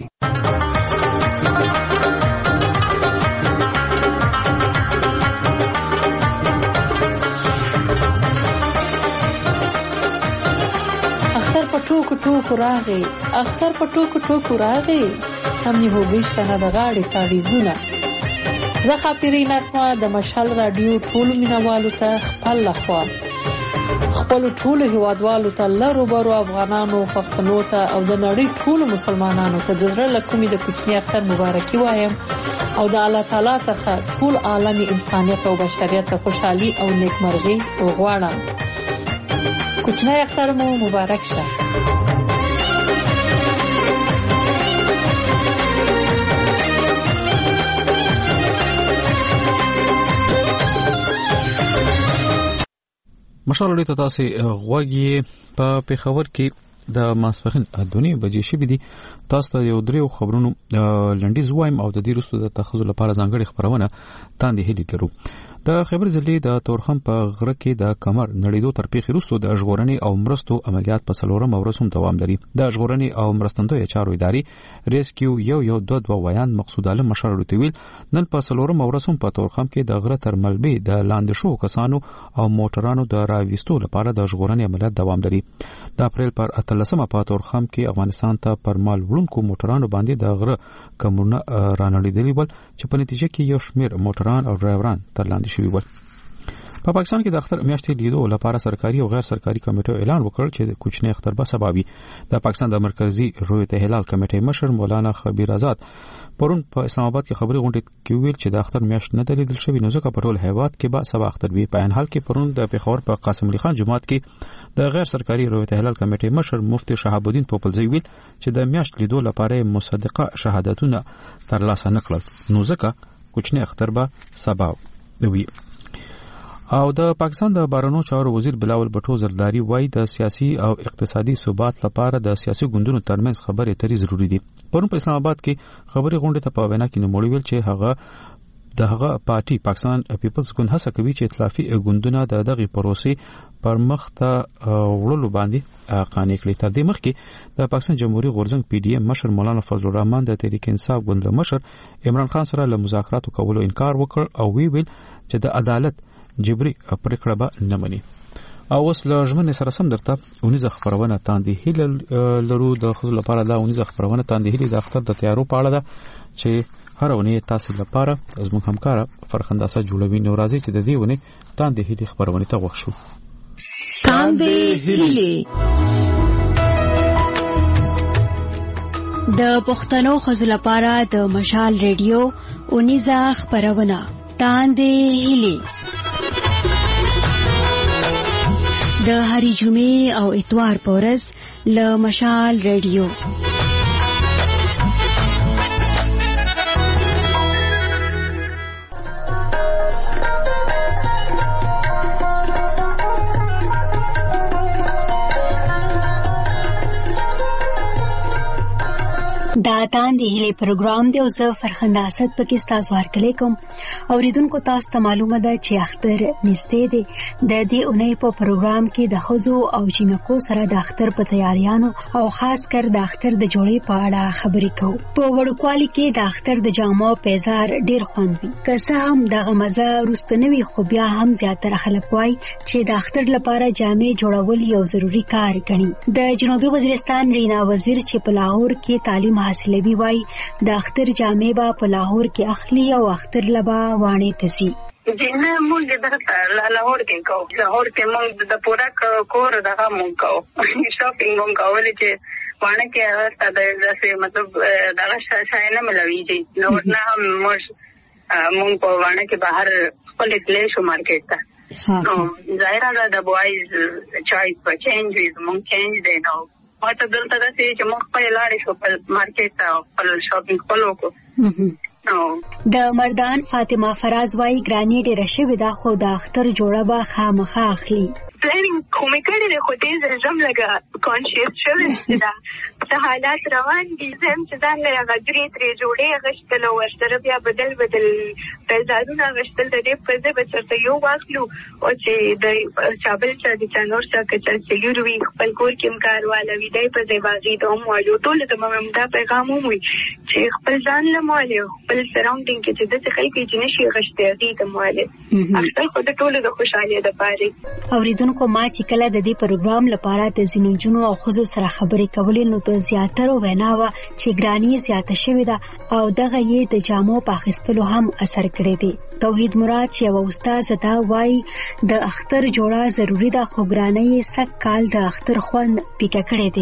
ټوکو ټوکو راغی اختر په ټوکو ټوکو راغی هم نه هوګشته نه د غاړې تاریخونه. زه خاطرې نغمه د مشال رادیو ټولو مینوالو ته خپل لخوا خپل ټولو هیوادوالو ته لرو برو افغانانو پښتنو ته او د نړۍ ټولو مسلمانانو ته د زړه له کومې د کوچني اختر مبارکي وایم او د الله تعالی څخه ټول عالمي انسانیت او بشریت ته خوشحالي او نیکمرغي وغواړم. کوچنی اختر مو مبارک شه. مشال ته تاسو غوږی په پیښور کې د ماسپخین ادونی بجې شي بيدي تاسو ته یو دریو خبرونو لنډیز وایم او د دې رسو د تخصص لپاره ځانګړي خبرونه تاندې هلي لرو. د خبر ضلع د تورخم په غره کې د کمر نړیدو تر پیښې وروسته د ژغورنې او مرستو عملیات په څلورم ورځ هم دوام لري. د ژغورنې او مرستندوی چارو ادارې ریسکیو یو یو دوه دوه ویان مقصود عالم مشر ویل نن په څلورم ورځ هم په تورخم کې د غره تر ملبې د لاندې شو کسانو او موټرانو د راويستو لپاره د ژغورنې عملیات دوام لري. د اپریل پر اتلسمه په تورخم کې افغانستان ته پر مال وړونکو موټرانو باندې د غره کمونه رانړېدلې ول چې په نتیجه کې یو شمېر موټران او ډرایوران تر لاندې شوي ول. په پاکستان کې د اختر میاشتې لیدو لپاره سرکاري او غیر سرکاري کمیټو اعلان وکړ چې کوچنی اختر به سببي. د پاکستان د مرکزی رویت هلال کمیټې مشر مولانا خبیر آزاد پرون په اسلام آباد کې خبري غونډه کې ویل چې د اختر میاشت نه دلیدل شوی نو ځکه په ټول هیواد کې به سبا اختر وي. په ان حال کې پرون د پیښور په قاسم علي خان جماعت کې د غیر سرکاري رویت هلال کمیټې مشر مفتی شهاب الدین پوپلزی ویل چې د میاشت لیدو لپاره مصدقه شهادتونه ترلاسه نکړل نو ځکه کوچنی اختر به سبا وي. او د پاکستان د بهرنیو چارو وزیر بلاول بټو زرداری وایي د سیاسي او اقتصادي ثبات لپاره د سیاسي ګوندونو ترمنځ خبرې اترې ضروری دي. پرون په اسلام آباد کې خبري غونډه ته په وینا کې نوموړي ویل چې هغه د هغه پارټي پاکستان پیپلز ګوند هڅه کوي چې ائتلافي ګوندونه د دغه پروسې پر مخ ته وړلو باندې قانع کړي. تر دې مخکې د پاکستان جمهوریت غورځنګ پی ډی ایم مشر مولانا فضل الرحمن د تحریک انصاف ګوند مشر عمران خان سره له مذاکراتو کولو انکار وکړ او وی ویل چې د عدالت جبري پریکړه به نه مني. او اوس له ژمنې سره سم درته اونیزه خبرونه تاندې هیله لرو د خپل لپاره دا اونیزه خبرونه تاندې هیله د اختر د تیارو په اړه ده چې هر ونه تاسو لپاره زموږ همکار فرخنداسه جوړوي. نو راځي چې د دې ونه تاندې هیله خبرونه ته وښو. تاندې هیله د پښتنو خزو لپاره د مشال ریډیو اونیزه خبرونه تاندې هیله د هری جمعې او اتوار په ورځ له مشال ریډیو. دا تاندې هیله پروګرام دی او زه فرخنده اسد پکې تاسو هرکلی کوم. اوریدونکو تاسو ته معلومه ده چې اختر نږدې دی. د دې اونۍ په پروګرام کې د ښځو او جینکو سره د اختر په تیاریانو او خاص کر د اختر د جوړې په اړه خبرې کوو. په وړوکوالي کې د اختر د جامو پیزار ډیر خوند وي. که څه هم دغه مزه وروسته نه وي خو بیا هم زیاتره خلک وایي چې د اختر لپاره جامې جوړول یو ضروري کار ګڼي. د جنوبي وزیرستان رینا وزیر چې په لاهور کې تعلیم حاصلوي وایي د اختر جامې به په لاهور کې اخلي او اختر لبا وانه تسي. جنه مونږ د لاهور کې کوو. لاهور کې مونږ د پورا کور دغه مونږ کوو. شاپینګ مونږ کول چې وانه کې هغه د داسې مطلب دغه شای نه ملويږي. نو نه هم مونږ مونږ په وانه کې بهر خپل تلې شو مارکیټ ته. نو ظاهر ده د بوایز چوایس په چینج وي مونږ چینج دی. نو ما ته دلته دا چې موږ په لارې شو په مارکیټ ته خپل شاپینګ کول وکړو. د مردان فاطمه فراز وايي ګرانی ډیره شوې ده خو د اختر جوړه به خامخا اخلي. پلانینګ خو مې کړی دی خو دې زه زم لږه کانشیس شوې چې دا څه حالات روان دي. زه هم چې ځان له هغه درې درې جوړې اخیستل او ورسره بیا بدل بدل پیزارونه اخیستل د دې په ځای به چېرته یو واخلو او چې د چابل چا د چا نور څه که چا سیلور وي خپل کور کې هم کار والا وي دی په ځای باغي ته هم وایو. ټولو ته به مې دا پیغام هم وي چې خپل ځان له موالې خپل سراونډینګ کې چې داسې خلک وي چې نشي اخیستی هغې ته موالې اخیستل خو د ټولو د خوشحالۍ دپاره. اوریدونکو ما چې کله د دې پروګرام لپاره د ځینو نجونو او ښځو سره خبرې کولې نو د زیاترو وینا وه چې ګراني زیاته شوې ده او دغه یې د جامو په اخیستلو هم اثر کړی دی. توحید مراد چې یوه استاذه ده وایي د اختر جوړه ضروري ده خو ګرانۍ یې سږ کال د اختر خوند پیکه کړی دی.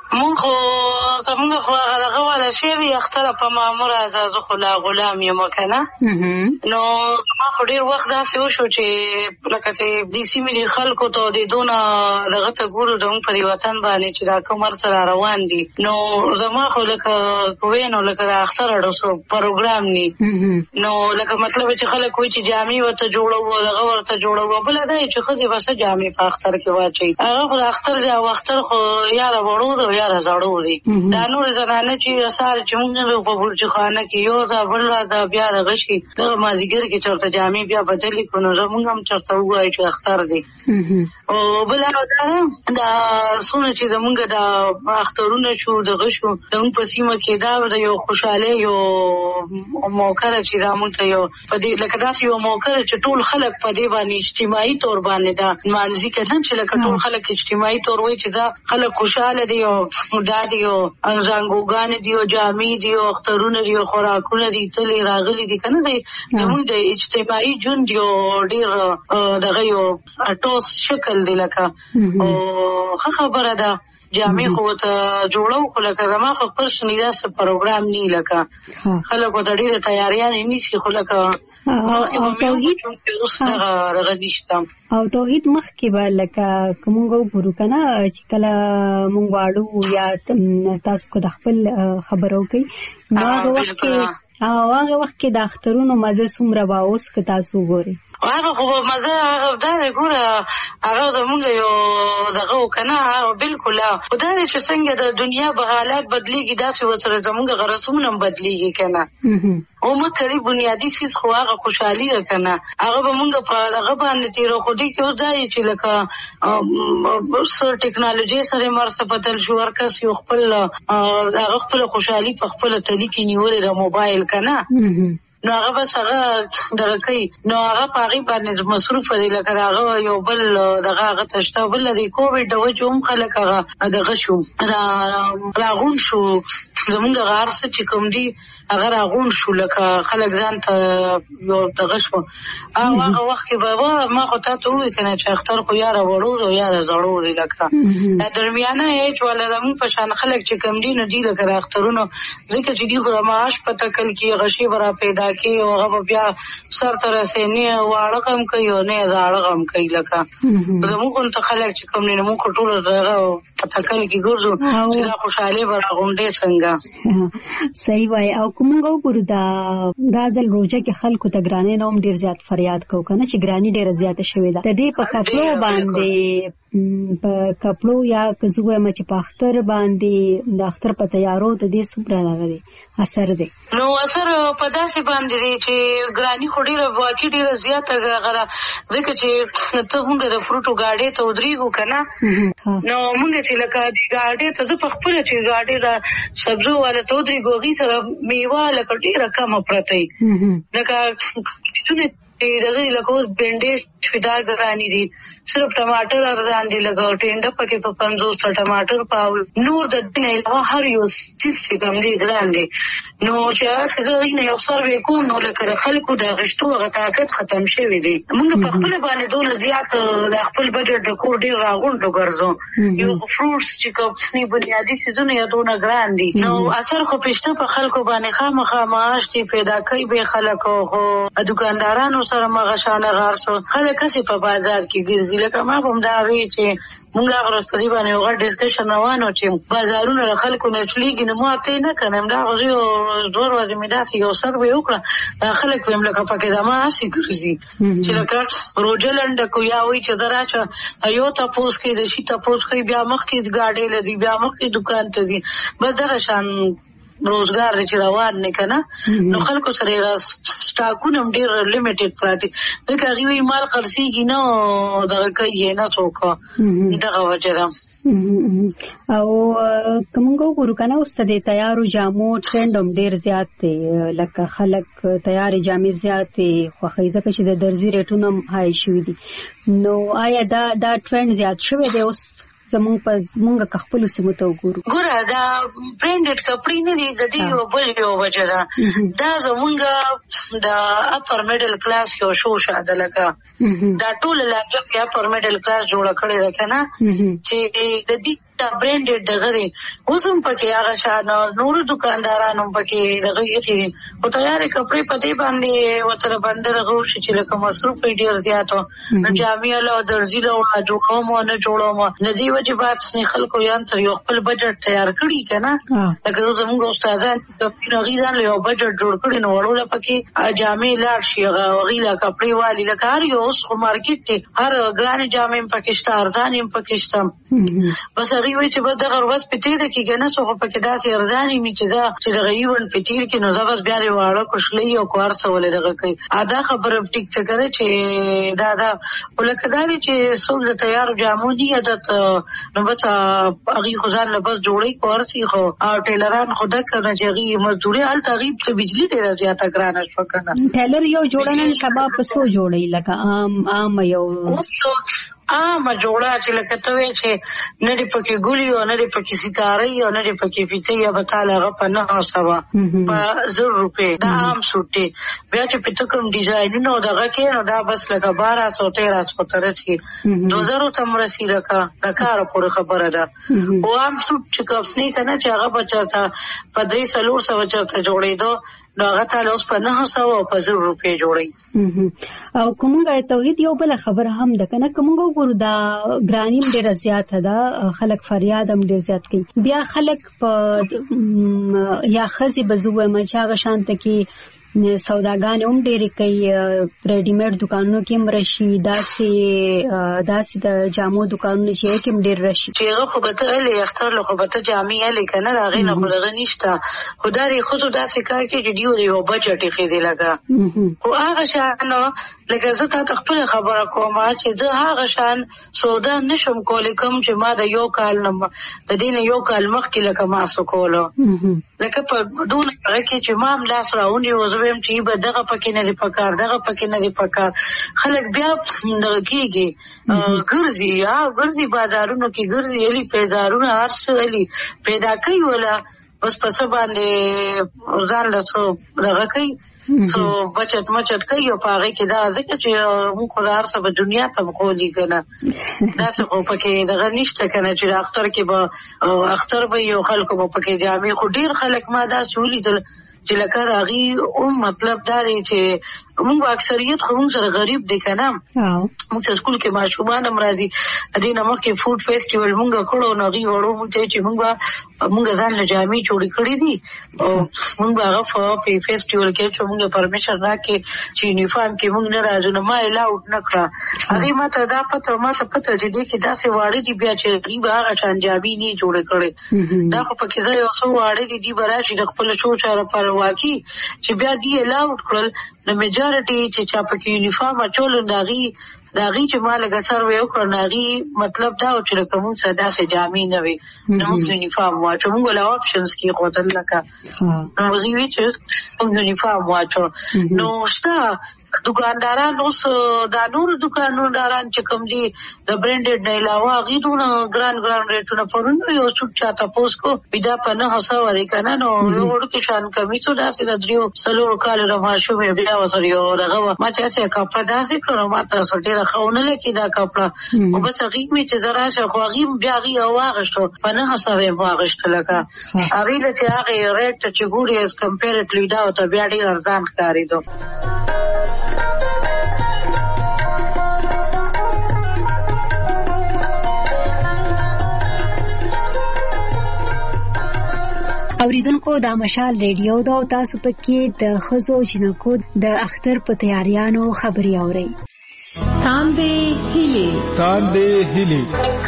مونږ خو زمونږ خو هغه دغه والا شعر یې اختره په ماموره ده زه خو لا غلام یم که نه نو ما خو ډېر وخت داسې وشو چې لکه چې دې سیمې خلکو ته د دونه دغه ته ګورو زموږ په دې وطن باندې چې دا کوم هر څه را روان دي نو زما خو لکه کوی نو لکه د اختر اډوسو پروګرام ني نو لکه مطلب چې خلک وایي چې جامې ورته جوړوو دغه ورته جوړوو بله دا چې ښځې به څه جامې په اختر کې واچوي هغه خو د اختر دی او اختر خو یاره وړو دی او یاره زړو دی دا نورې زنانه چې سهار چې مونږ په برج خانه کې یو دا بل را دا بیا دغه شي دغه مازدیګر کې چېرته جامې بیا بدلې کړو نو زمونږ هم چېرته ووایو چې اختر دی او بله دا ده دا څومره چې زمونږ دا اخترونه شو دغه شو زمونږ په سیمه کې دا د یو خوشحالۍ یو موقع ده چې دا مونږ ته یو په دې لکه داسې یو موقع ده چې ټول خلک په دې باندې اجتماعي طور باندې دا نمانځي که نه چې لکه ټول خلک اجتماعي طور وایي چې دا خلک خوشحاله دي او دا دي او زنګوګانې دي او جامې دي او اخترونه دي او خوراکونه دي تلې راغلي دي که نه دی زمونږ د اجتماعي ژوند یو ډېر دغه یو ټوس شکل دی لکه او ښه خبره ده جامې خو ورته جوړو خو لکه زما خو خپل شنې داسې پروګرام نه لکه خلک ورته ډېرې تیاریانې نیسي خو لکه او توحید دغه نشته او توحید مخکې به لکه که مونږ وګورو که نه چې کله مونږ واړو یا تاسو که د خپل خبرو کوي نو هغه وخت کې او هغه وخت کې د اخترونو مزه څومره به اوس که تاسو وګورئ هغه خو مزه هغه دا دی ګوره هغه زمونږ یو دغه و که نه هغه بلکل خو دا دی چې څنګه د دنیا به حالات بدلېږي داسې ورسره زمونږ هغه رسمونه هم بدلېږي که نه او موږ کلي بنیادي څیز خو هغه خوشحالي ده که نه هغه به مونږ په هغه باندې تېرو خو دې کې اوس دا دی چې لکه څه ټکنالوژۍ سره یې مرسته بدل شو هر کس یو خپل هغه خپله خوشحالي په خپله تلي کې نیولې ده موبایل که نه نو هغه بس هغه دغه کوي نو هغه په هغې باندې مصروفه دی لکه د هغه یو بل دغه هغه ته شته بل د کووډ د وجې هم خلک هغه دغه شو راغونډ شو زمونږ هغه هر څه چې کوم دي هغه راغونډ شو لکه خلک ځان ته یو دغه شو او هغه وخت کې به ما خو تا ته ووایي که نه چې اختر خو یاره وړو دی او یاره زړو دی لکه دا درمیانه ایج والا زمونږ په شان خلک چې کوم دي نو دي لکه د اخترونو ځکه چې دي خو د معاش په تکل کې هغه شی به را پیدا کوي او هغه به بیا سر ته رسوي نه واړه غم کوي او نه زاړه غم کوي لکه زمونږ ته خلک چې کوم دي نو مونږ خو ټول دغه په تکل کې ګرځو چې دا خوشحالي به راغونډې څنګه صحیح وایي او که مونږ وګورو دا دا ځل روژه کې خلکو ته ګرانۍ نه هم ډېر زیات فریاد کوو که نه چې ګراني ډېره زیاته شوې ده د دې په کپړو باندې په کپړو یا که زه وایم چې په اختر باندې د اختر په تیارو د دې څومره دغه دی اثر دی نو اثر په داسې باندې دی چې ګراني خو ډېره واقعي ډېره زیاته هغه ده ځکه چې ته مونږ د فروټو ګاډۍ ته ودرېږو که نه نو مونږ چې لکه دې ګاډۍ ته زه په خپله چې ګاډۍ د سبزو والا ته ودرېږو هغې سره میوه لکه ډېره کمه پرته وي لکه دغه لکه اوس بینډۍ شوي دا ګرانې دي صرف ټماټر ارزان دي لکه ټینډه پکې په پنځوس ټماټر پاو نور د دې نه علاوه هر یو څیز چې کوم دی ګران دی نو چې هسې زه هغې نه یو سروې کوم نو لکه د خلکو د اخیستو هغه طاقت ختم شوی دی مونږ په خپله باندې دونه زیات د خپل بجټ د کور ډېر راغونډ وګرځو یو فروټس چې کوم بنیادي څیزونه یې دونه ګران دي نو اثر خو پېشته په خلکو باندې خامخا معاش دي پیدا کوي به خلکو خو دوکاندارانو سره مغه شانه غار سو خلک هسې په بازار کې ګرځي لکه ما به هم دا وایي چې مونږ هغه ورځ په دې باندې یو غټ ډسکشن روان و چې بازارونه له خلکو نه چلېږي نو ما ته یې نه کنم دا هغه زه یو دوه ورځې مې داسې یو سروې وکړه دا خلک ویم لکه پکې زما هسې ګرځي چې لکه روژه لنډه کو یا وایي چې زه راشه یو تپوس کوي د شي تپوس کوي بیا مخکې ګاډۍ له دي بیا مخکې دوکان ته ځي بس دغه شان روزګار چې روان نه کنه نو خلکو سره سټاکونه هم ډېر لیمیټډ پراته ځکه هغوی وایي مال خرڅېږي نه دغه کوي نه څوک دغه وجه ده او که مونږ وګورو که نه اوس د تیارو جامو ټرینډ هم ډېر زیات دی لکه خلک تیارې جامې زیاتې خوښوي ځکه چې د درزي ریټونه هم های شوي دي نو آیا دا دا ټرینډ زیات شوی دی اوس زمونږ په مونږ که خپلو سیمو ته وګورو ګوره دا برینډډ کپړې نه دي د دې یو بل یو وجه ده دا زمونږ د اپر میډل کلاس یو شوشه ده لکه دا ټوله لهجه کې اپر میډل کلاس جوړه کړې ده که نه چې د دې دا برانډډ دغه دی اوس هم پکې هغه شان نور دکاندارانو پکې دغه یې او تیار کپڑے په دې باندې وتر باندې راغو چې لکه مصروف ډیر زیاتو نو جامع له درځي له جوړوم نه جوړوم نه دی واجبات نه خلکو یان تر یو خپل بجټ تیار کړی کنه لکه زموږ استادان په نغیدان له بجټ جوړ کړی نو وړول پکې جامع لاړ شي غیلا کپڑے والی لکه هر یو اوس مارکیټ ته هر ګران جامع پاکستان ارزان هم پاکستان بس هغه وی چې به دغه ورځ پټې ده کې کنه څو پکې داسې ارزاني می چې دا چې دغه یوون پټیر کې نو زبر بیا لري واړه کوشلې او کار څولې دغه کوي ادا خبره ټیک څه کوي چې دا دا ولکداري چې څوک د تیار جامو دي عادت نو بس هغه خزان له بس جوړي کورسي خو او ټیلران خدا کنه چې هغه مزدوري حال تغیب ته بجلی ډیره زیاته ګرانه شو کنه ټیلر یو جوړنن سبا په سو جوړي لکه عام عام یو ا ما جوړه چې لکه ته وې چې نه دې پکې ګولي او نه دې پکې سکاري او نه دې پکې پیته یا بتاله غ په نه سوا په زر روپے دا عام سوټي بیا چې پته کوم ډیزاین نو دغه کې نو دا بس لکه بارہ سو تیرہ سو ترسي دو زر تم رسی لکه د کار پر خبره ده او عام سوټ چې کفنی کنه چې هغه بچا په دې سلور سو چرته جوړې دو نو هغه ته اوس په نه سو او په زر روپے جوړې او کومه توحید یو بل خبره هم ده کنه کومه ګورو دا ګرانیم ډیر زیات ده خلک فریاد هم ډیر زیات کوي بیا خلک په یا خزي بزوه مچا غشانت کې سوداګان هم ډېر کوي ریډیمیډ دکانونو کې مرشي داسې داسې د جامو دکانونو چې کې ډېر راشي چې هغه خو به ته له اختر له خو به ته جامې اله کنه راغې نه خلغه نشته خدای خو ته داسې کار کې چې دیو دیو بجټ یې خېدې لگا خو هغه شانو لکه زه ته خپل خبره کوم چې زه هغه شان سودا نشم کولای کوم چې ما د یو کال نه د دین یو کال مخکې لکه ما سو کولو لکه په دون هغه کې چې ما ملاس راونی و زویم چې به دغه پکې نه دی پکار دغه پکې نه دی پکار خلک بیا کېږي ګرځي یا ګرځي بازارونو کې ګرځي الی پیدارونه هر څه الی پیدا کوي ولا بس په څه باندې ځان له څو دغه کوي سو بچت مچت کوي او پاره کې دا ځکه چې موږ خدای سره په دنیا ته مخولي کنه دا څه خو پکې دغه نشته کنه چې اختر کې به اختر به یو خلکو په پکې جامې خو ډیر خلک ما دا سولې دل چې لکه راغي او مطلب دا دی چې موږ اکثریت خو موږ سره غریب دي کنه موږ سکول کې ماشومان هم راځي ادي نو کې فود فیسټیوال موږ کړو نو غي وړو موږ چې موږ موږ ځان له جامې جوړې کړې دي او موږ هغه په فیسټیوال کې چې موږ پرمیشن راکې چې یونیفارم کې موږ نه راځو نو ما الاوډ نه کړه هغه ماته دا پته ماته پته چې دې کې داسې واړې دي بیا چې غریب هغه شان جامې نه جوړې کړې دا خو پکې ځای اوسو واړې دي بیا چې خپل شو چاره پر واکي چې بیا دی الاوډ کړل نو میجارټي چې چا پکې یونیفارم اچول داغي داغي چې مال غسر ویو کړناغي مطلب دا چې کوم څه داسې جامې نه وي نو یونیفارم واچو موږ له آپشنز کې خدای لکه نو غوي چې موږ یونیفارم واچو نو شته دکانداران اوس دا نور دکانداران چې کوم دي د برانډډ نه علاوه غیدونه ګران ګران ریټونه پرونه یو څو چاته پوس کو بيدا پنه هڅه وري کنه نو یو ډول کې شان کمی څو داسې د دریو سلو کال رما شو بیا وسره یو دغه ما چې چې کپڑا داسې کړو ما ته سټه راخونه لکه دا کپڑا او بس غیږ می چې زرا شو خو غیږ بیا غي او واغشتو پنه هڅه و واغشت لکه هغه له چې هغه ریټ چې ګوري اس کمپیریټلی دا او ته بیا ډیر ارزان ښکاری دو اوریدونکو دا مشال ریډیو دا او تاسو پکې د خزو جنکو د اختر په تیاریانو خبري اورئ تاندې هلي تاندې هلي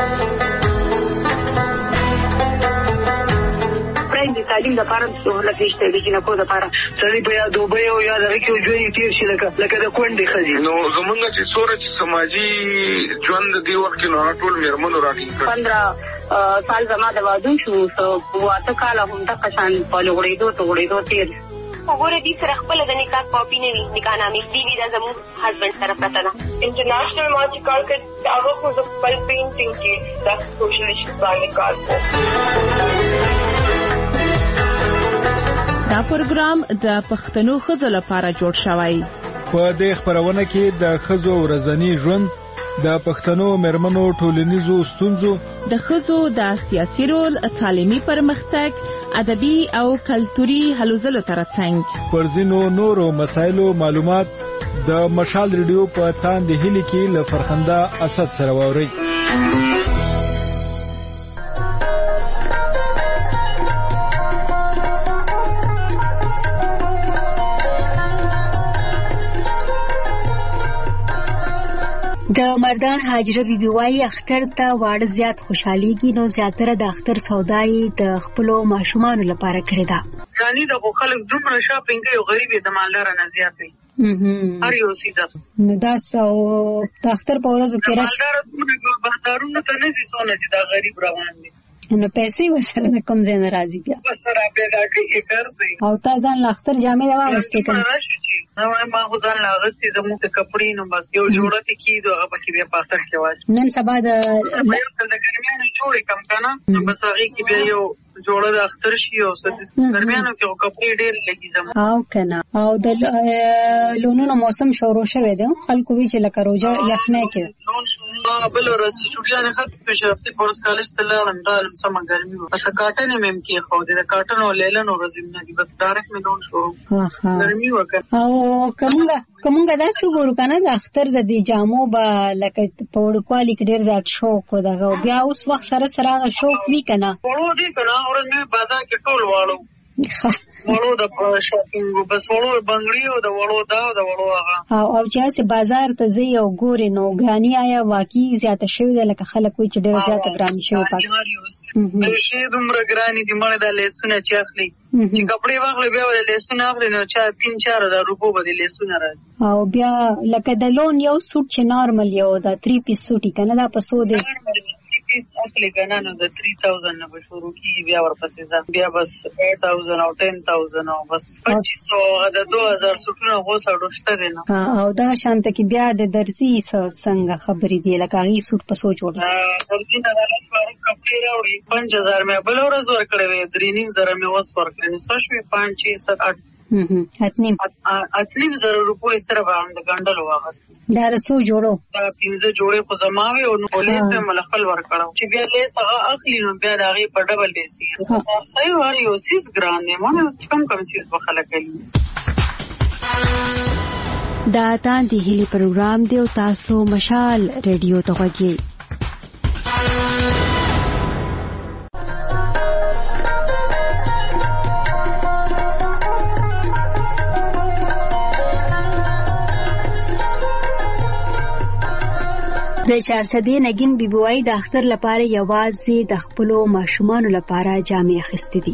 د تعلیم لپاره سهولت نشته د جنکو لپاره سړي په یا دوبه او یا د کې ژوند تیر شي لکه لکه د کونډې خځې نو زمونږ چې سورج سماجی ژوند دی وخت نو ټول میرمنو راټینګ کړ پندرہ سال زما د واده شو سو واته کال هم د قشان په لغړېدو ته غړېدو تیر وګوره دې سره خپل د نکاح کاپی نه وي نکاح نامې دی وی د زموږ هسبند سره پته ده انټرنیشنل ما چې کار کړ هغه خو د خپل پینټینګ کې د سوشلیست باندې کار کوي دا پروګرام د پښتنو ښځو لپاره جوړ شوی. په دې خبرونه کې د ښځو ورځنی ژوند د پښتنو مېرمنو ټولنیزو ستونزو، د ښځو د سیاسي رول، تعلیمي پرمختګ، ادبي او کلتوري هلو ځلو ترڅنګ پر ځینو نورو مسایلو معلومات د مشال ریډیو په تاندې هلي کې له فرخنده اسد سره واورئ. د مردان حاجره بي بي وايي اختر ته واړه زیات خوشحاليږي، نو زیاتره د اختر سوداي د خپلو ماشومانو لپاره کړې ده. یعنی د خلک دومره شاپینګ کوي، غریب د مالدار نه زیات وي. هر یو سیده نو دا سو د اختر په ورځو کې راځي مالدار بهدارونه ته نه دي سونه چې دا غریب روان دي، نو پیسې وسره د کم ځای نه راځي بیا وسره پیدا کوي کارځي. او تا ځان له اختر جامې دا واغستې کړه؟ نو ما خو ځان له اغستې زموږ د کپړې نو بس یو جوړه ته کېدو هغه پکې بیا پاتر کې واچ نن سبا د د ګرمیانو جوړې کم کنه نو بس هغه کې بیا یو جوړه د اختر شي او څه ګرمیانو کې کپړې ډېر لګي زموږ او کنه او د لونونو موسم شروع شوه دی، خلکو وی چې لکه روزه یخنه کې لون شو بل ورځ چې چټیانه ختم پېښه هفته پورس کالج ته لاړم دالم سم ګرمي و بس کاټن مې کې خو د کاټن او لیلن ورځم نه دي بس ډایرکټ مې لون شو ها ګرمي وکړه. او کومه کومه دا څه ګورو کنه د اختر د دې جامو به لکه په وړکوالي کې ډېر زیات شوق و دغه بیا اوس وخت سره سره شوق وی کنه وړو دي کنه اورنه مې بازار کې ټول واړو وړو د شاپینګ بس وړو بنگړي او د وړو دا د وړو هغه او او چې بازار ته زی او ګوري نو ګرانی آیا واقعي زیاته شوی ده لکه خلک وي چې ډېر زیاته ګرانی شوی پات په شی دومره ګرانی دي مړه د لیسونه چې اخلي چې کپڑے واخلې بیا ول لیسونه اخلي نو چا تین چار د روپو باندې لیسونه راځي او بیا لکه د لون یو سوټ چې نارمل یو د تری پیس سوټي کنه دا په سو دی اصلي کنه نو د تین هزار نه به شروع کی بیا ورپسې ځه بیا بس اټ هزار او دس هزار او بس پچیس سو د دو هزار سټونه غو سړوشته دي نو او دا شانته کې بیا د درسي څنګه خبرې دی لکه هغه سوټ په سوچ وړه درسي نه لاس په کپڑے راوړي پنځه هزار مې بل ورځ ورکړې وې درې نیم زره مې وس ورکړې نو څه شوې پنځه شش سات اټ اتنیم اتنیم زره روپو سره باندې ګندل واغست دا رسو جوړو دا پینځه جوړې خو زماوي او پولیس په ملخل ورکړو چې بیا لیس هغه اخلي نو بیا دغه په ډبل لیسي صحیح واري او سیس ګران نه مونږ کم کم سیس بخله کوي. دا تاندې هلي پروګرام دی او تاسو مشال ریډیو ته غوږی. د چارسدې نګین بي بي وايي د اختر لپاره یوازې د خپلو ماشومانو لپاره جامې اخیستې دي.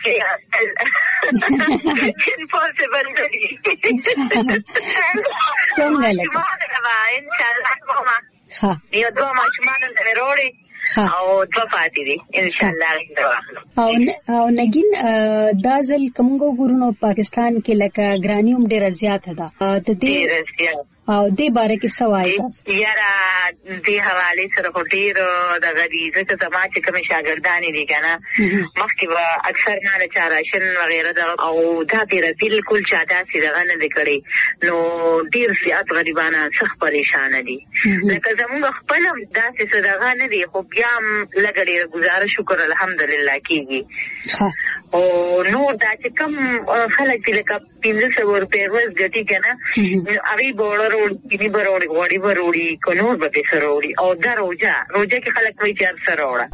څنګه لکه ان شاء الله ها یو دوه ماشومان د وروړي او دوه پاتې دي ان شاء الله. او او نګین دا ځل کومو ګورونو پاکستان کې لکه ګرانیوم ډېر زیات ده د دې او دې باره کې څه وایي؟ یاره دې حواله سره په ډېر د غریزه ته زما چې کوم شاګردانې دي کنه مخکې به اکثر نه له چاراشن وغیره د او دا ډېر بالکل چا داسې دغه نه دی کړی نو ډېر زیات غریبانه سخت پریشان دي لکه زموږ خپل داسې څه دغه نه دي خو بیا هم لږ ډېر ګزاره شکر الحمدلله کېږي او نور دا چې کوم خلک دي لکه پنځه سوه روپۍ ورځ ګټي کنه هغوی به کینی بروړي غوړي بروړي کنور به سره وړي او دا روزه روزه کې خلک وایي چې سره وړه.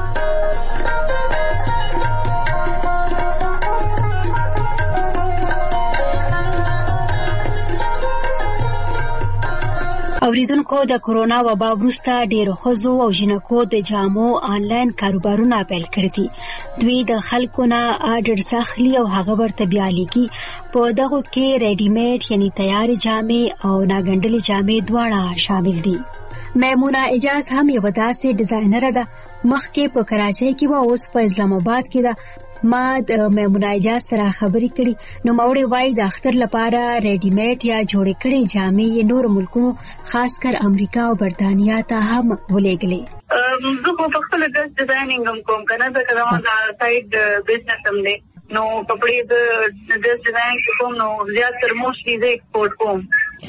اوریدونکو د کورونا وبا وروسته ډېرو ښځو او جنکو د جامو آنلاین کاروبارونه پیل کړي دي. دوی د خلکو نه آرډرز اخلي او هغه ورته بیا لیکي. په دغو کې ریډي میډ یعنی تیار جامې او ناګنډلې جامې دواړه شامل دي. میمونه اجاز هم یو داسې ډیزاینر ده. مخکې په کراچۍ کې و اوس په اسلام آباد کې ده. ما د میمونه اجاز سره خبرې کړي نو موري وای د اختر لپاره ریډي میډ یا جوړې کړي جامې نور ملکونو خاص کر امریکا او برتانیا ته هم ولېږلې. زه په خپل د ډیزاینینګ هم کوم کنه دا کوم دا سایډ بزنس هم دی نو کپڑے د ډیزاین کوم نو زیات تر موسټلی د ایکسپورټ کوم. ها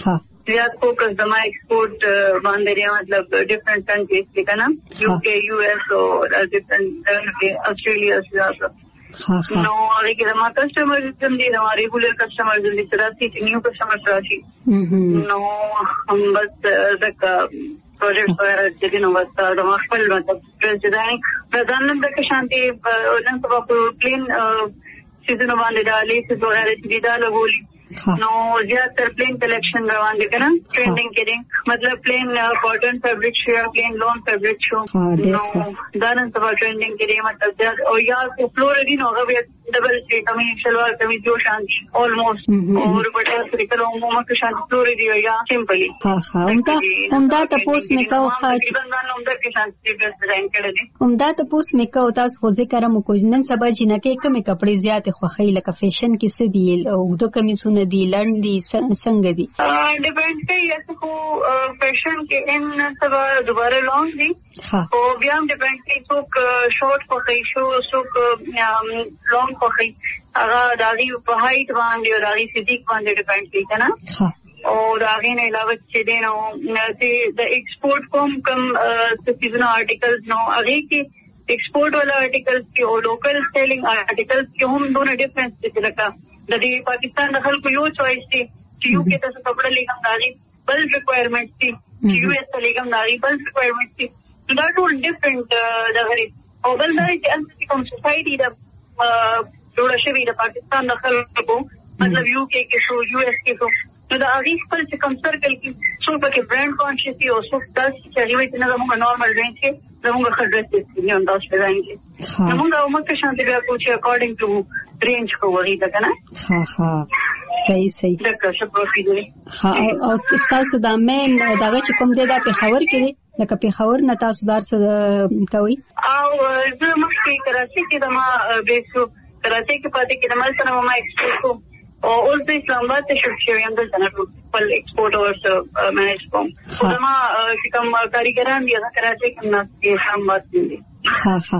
زیات فوکس د ما ایکسپورټ باندې دی مطلب ډیفرنٹ کنټریز کې کنه یو کے یو ایس او ډیفرنٹ استرالیا زیات نو هغه کې د ما کسٹمر هم دي نو ریګولر کسٹمر دي چې راځي نیو کسٹمر راځي نو هم بس دغه پروجیکټ وغیرہ چې نو واسطه د خپل مطلب ډیزاین پردان د شانتي نن په پلین سیزن باندې دالې چې وغیرہ چې دا لګولي نو زیات تر پلین کلیکشن روان دي کنه ټرینډینګ کې مطلب پلین کاټن فیبرک شو پلین لون فیبرک شو نو دا نن سبا ټرینډینګ کې مطلب زیات او یا فلوري نو هغه ډبل چې کمی شلوار کمی جو شان almost اور بټا سره کلو مو مکه شان فلوري دی یا سمپلی ها ها همدا همدا تاسو میکاو خاص همدا کې شان ډیزاین کړی دي همدا تاسو میکاو تاسو خو ذکر مو کوم نن سبا جنکه کمی کپڑے زیات خوخی لکه فیشن کې څه دی او د کمیسونه دي لړن دي څنګه دي ډیپند کوي چې خو فیشن کې ان سبا دوباره لانګ دي او بیا هم ډیپند کوي څوک شورت خوخی شو څوک لانګ خوخی هغه داغي په هایټ باندې او داغي فزیک باندې ډیپند کوي کنه او داغي نه علاوه چې دینو چې د ایکسپورټ کوم کم سیزن آرټیکلز نو هغه کې ایکسپورټ والا آرټیکلز کې او لوکل سیلینګ آرټیکلز کې هم دوه ډیفرنس دي لکه د دې پاکستان د خلکو یو چويس دي چې یو کې تاسو کپڑا لګم داغي بل ریکوایرمنټ دي چې یو اس لګم داغي بل ریکوایرمنټ دي دا ټول ډیفرنٹ دغه او بل دا چې ان کوم سوسایټي د جوړ شوی د پاکستان د خلکو مطلب یو کې کې شو یو اس کې شو نو دا هغه خپل چې کوم سرکل کې څو پکې برانډ کانشس او څو تاسو چې هغه وایي نه موږ نورمال رینج کې زموږ خدای دې نه انداز پیژني نو موږ او موږ شانتي بیا کوچ اکارډینګ ټو رینج کوو دا کنه ها ها صحیح صحیح دا څه پروفیټ ها او تاسو دا مین دغه چې کوم دی دا په خبر کې لکه په خبر نه تاسو درس کوي او زه مخکې کراچي کې د ما بیسو کراچي کې پاتې کې د مال سره ما ایکسپورټ او اوس د اسلام آباد ته شفت شوی یم دلته نه خپل ایکسپورټ او مینیج کوم خو ما چې کوم کاریګران دي هغه کراچي کې نه دي اسلام آباد دي ها ها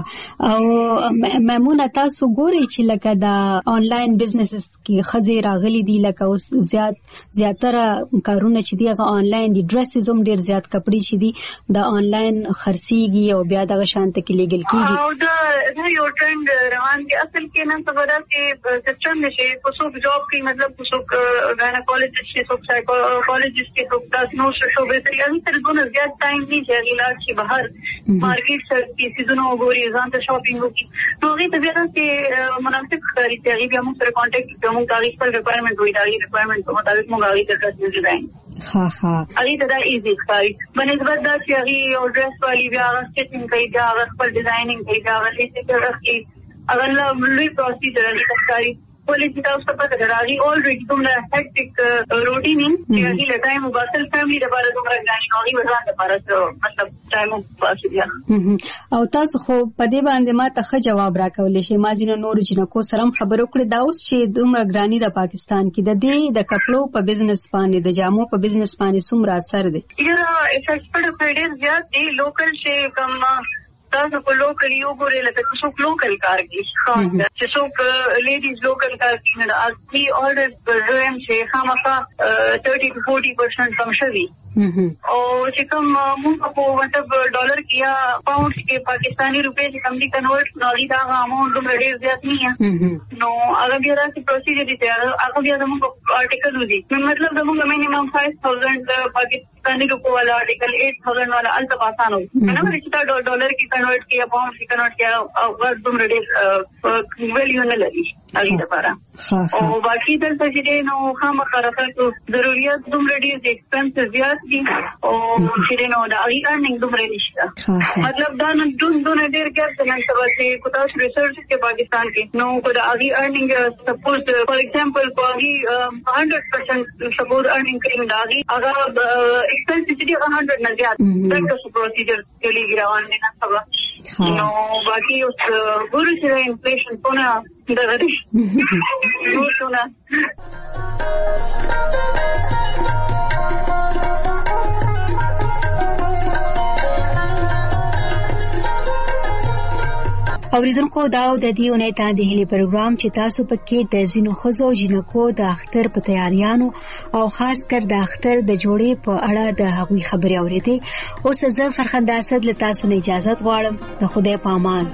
او میمونه تاسو ګوري چې لکه دا آنلاین بزنسز کې خزي راغلي دي لکه اوس زیات زیاتره کارونه چې دی هغه آنلاین دي ډریسز هم ډیر زیات کپڑے شي دي دا آنلاین خرسيږي او بیا دغه شانت کې لګل کیږي او دا دا یو ټرند روان دي اصل کې نن سبا کې سیستم نشي کوڅو جاب کې مطلب کوڅو غایناکولوژیست کې څوک سایکولوژیست کې څوک تاسو نو شو به تر یان تر دونه زیات ټایم نه چې علاج شي بهر مارکیټ کې نو ګوري ځان ته شاپینګ وکړي نو هغه ته بیا چې مناسب خرید چې هغه بیا موږ سره کانټیکټ کوو موږ هغه خپل ریکوایرمنټ وایي دا ریکوایرمنټ په مطابق موږ هغه ته کړو ډیزاین ها ها هغه ته دا ایزی ښکاري بنسبت دا چې هغه او ډریس والی بیا سټینګ کوي بیا خپل ډیزاینینګ کوي بیا هغه چې هغه هغه لوی پروسیجر ښکاري ولې چې تاسو په تاسو راغلي اولریډي دومره هیکټیک روټین چې هغه ټایم وباسل فیملی لپاره دومره غاڼې نوې وځان لپاره مطلب ټایم وباسل او تاسو خو په دې باندې ما ته ښه جواب راکولې شي ما ځینې نور جنکو سره خبرو کړې دا اوس چې دومره ګرانی د پاکستان کې د دې د کپړو په بزنس باندې د جامو په بزنس باندې څومره اثر دی یاره افیکټ په ډېر زیات دی لوکل شي کم تاسو په لوکل یو ګورې لکه څوک لوکل کار کوي چې څوک لیډیز لوکل کار کوي نو اصلي اورډر زم چې خامخا thirty to forty percent کم شوی او چې کوم موږ په مطلب ډالر کې یا پاونډ کې پاکستانی روپے چې کم دي کنورټ نوري دا اماونټ دومره ډیر زیات نه ہے نو هغه بیا راځي پروسیجر دي هغه بیا زموږ آرټیکل ودی مطلب زموږ مینیمم five thousand پاکستانی روپے والا آرټیکل eight thousand والا الته آسان وي نه چې تا ډالر کې کنورټ کې یا پاونډ کې کنورټ کې او ور دومره ډیر ویلیو نه لري هغه لپاره او باقي دلته چې نو خامخا راځي ضرورت دومره ډیر ایکسپنسیو زیات دي او چې نو دا ای ارنینګ دومره نشته مطلب دا نن دون دون ډیر ګرځي نن سبا چې کوتاش ریسرچ کې پاکستان کې نو کو دا ای ارنینګ سپوز فار ایگزامپل کو ای one hundred percent سپوز ارنینګ کوي دا ای هغه ایکسپنس چې دی one hundred نه زیات دا څه پروسیجر کې لګي روان دي نن سبا نو باقي اوس ګورو چې انفلیشن څونه دا غري نو څونه اوریدونکو دا د دې اونۍ ته د هیلې پروګرام چې تاسو پکې د ځینو ښځو او جنکو د اختر په تیاریانو او خاص کر د اختر د جوړې په اړه د هغوی خبرې اورېدې. اوس زه فرخنده اسد له تاسو نه اجازه غواړم. د خدای په امان.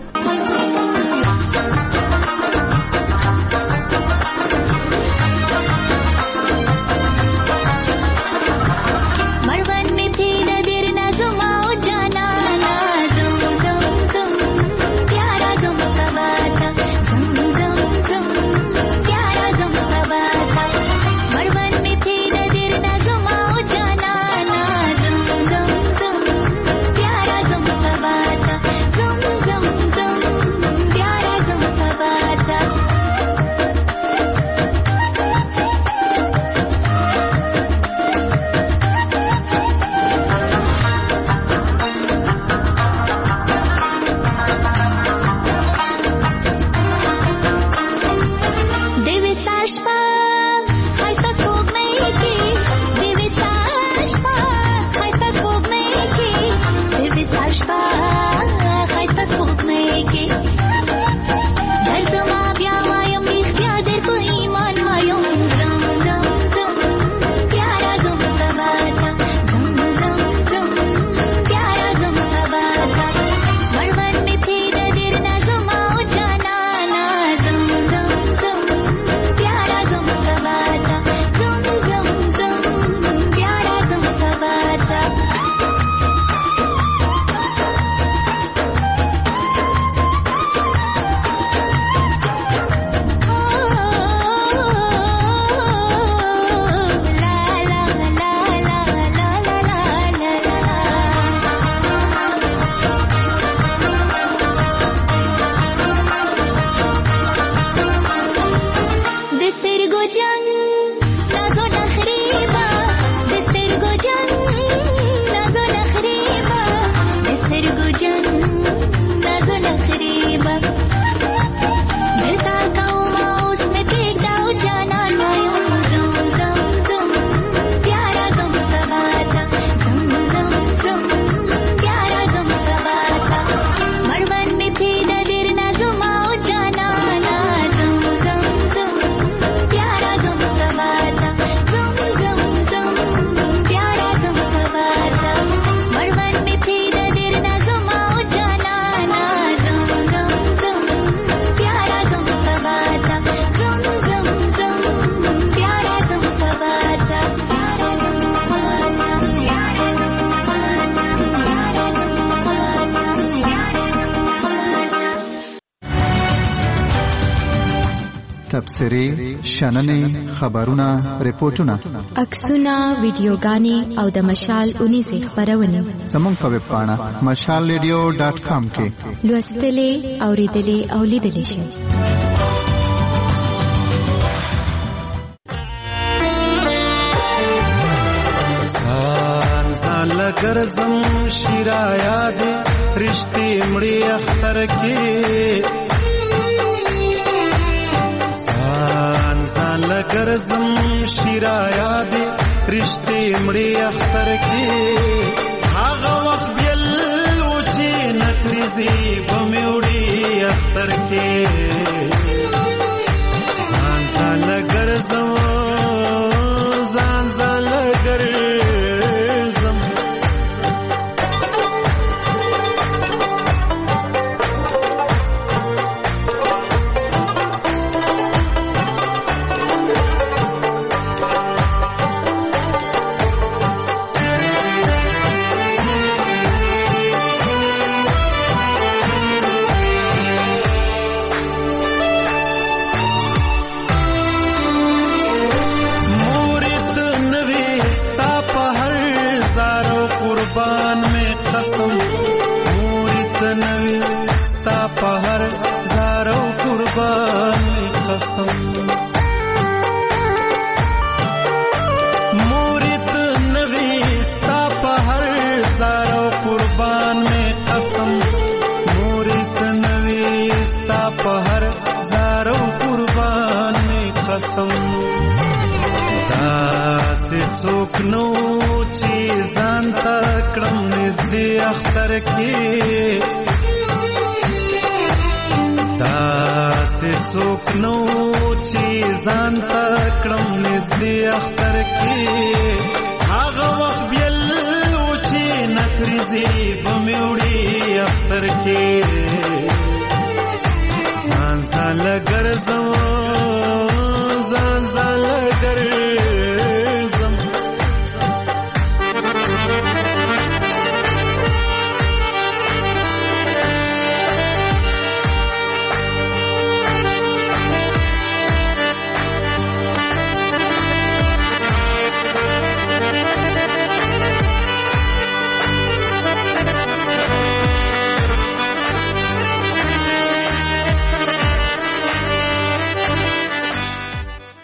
تبصرې، شننې، خبرونه، ریپورتونه، عکسونه، ویډیوګانې او د مشال اونیزې خبرونه زموږ په ویب پاڼه مشال ریډیو ډاټ کام کې لوستلې، اوریدلې او لیدلې شئ. ځان ځان لګرزم شیرایا دې رښتې مړې اختر کې لګرزم شیرایا دې رښتې مړې اختر کې هغه وخت بیل و چې نکریزي بمې وړي اختر کې ځان ځان لګرزم ځان ځان لګرزم څوک نو چې ځان تکړم نږدې اختر کې داسې څوک نو چې ځان ته کړم نږدې اختر کې هغه وخت بیل و چې نکریزې به مې وړي اختر کې ځان ځان له ګرځم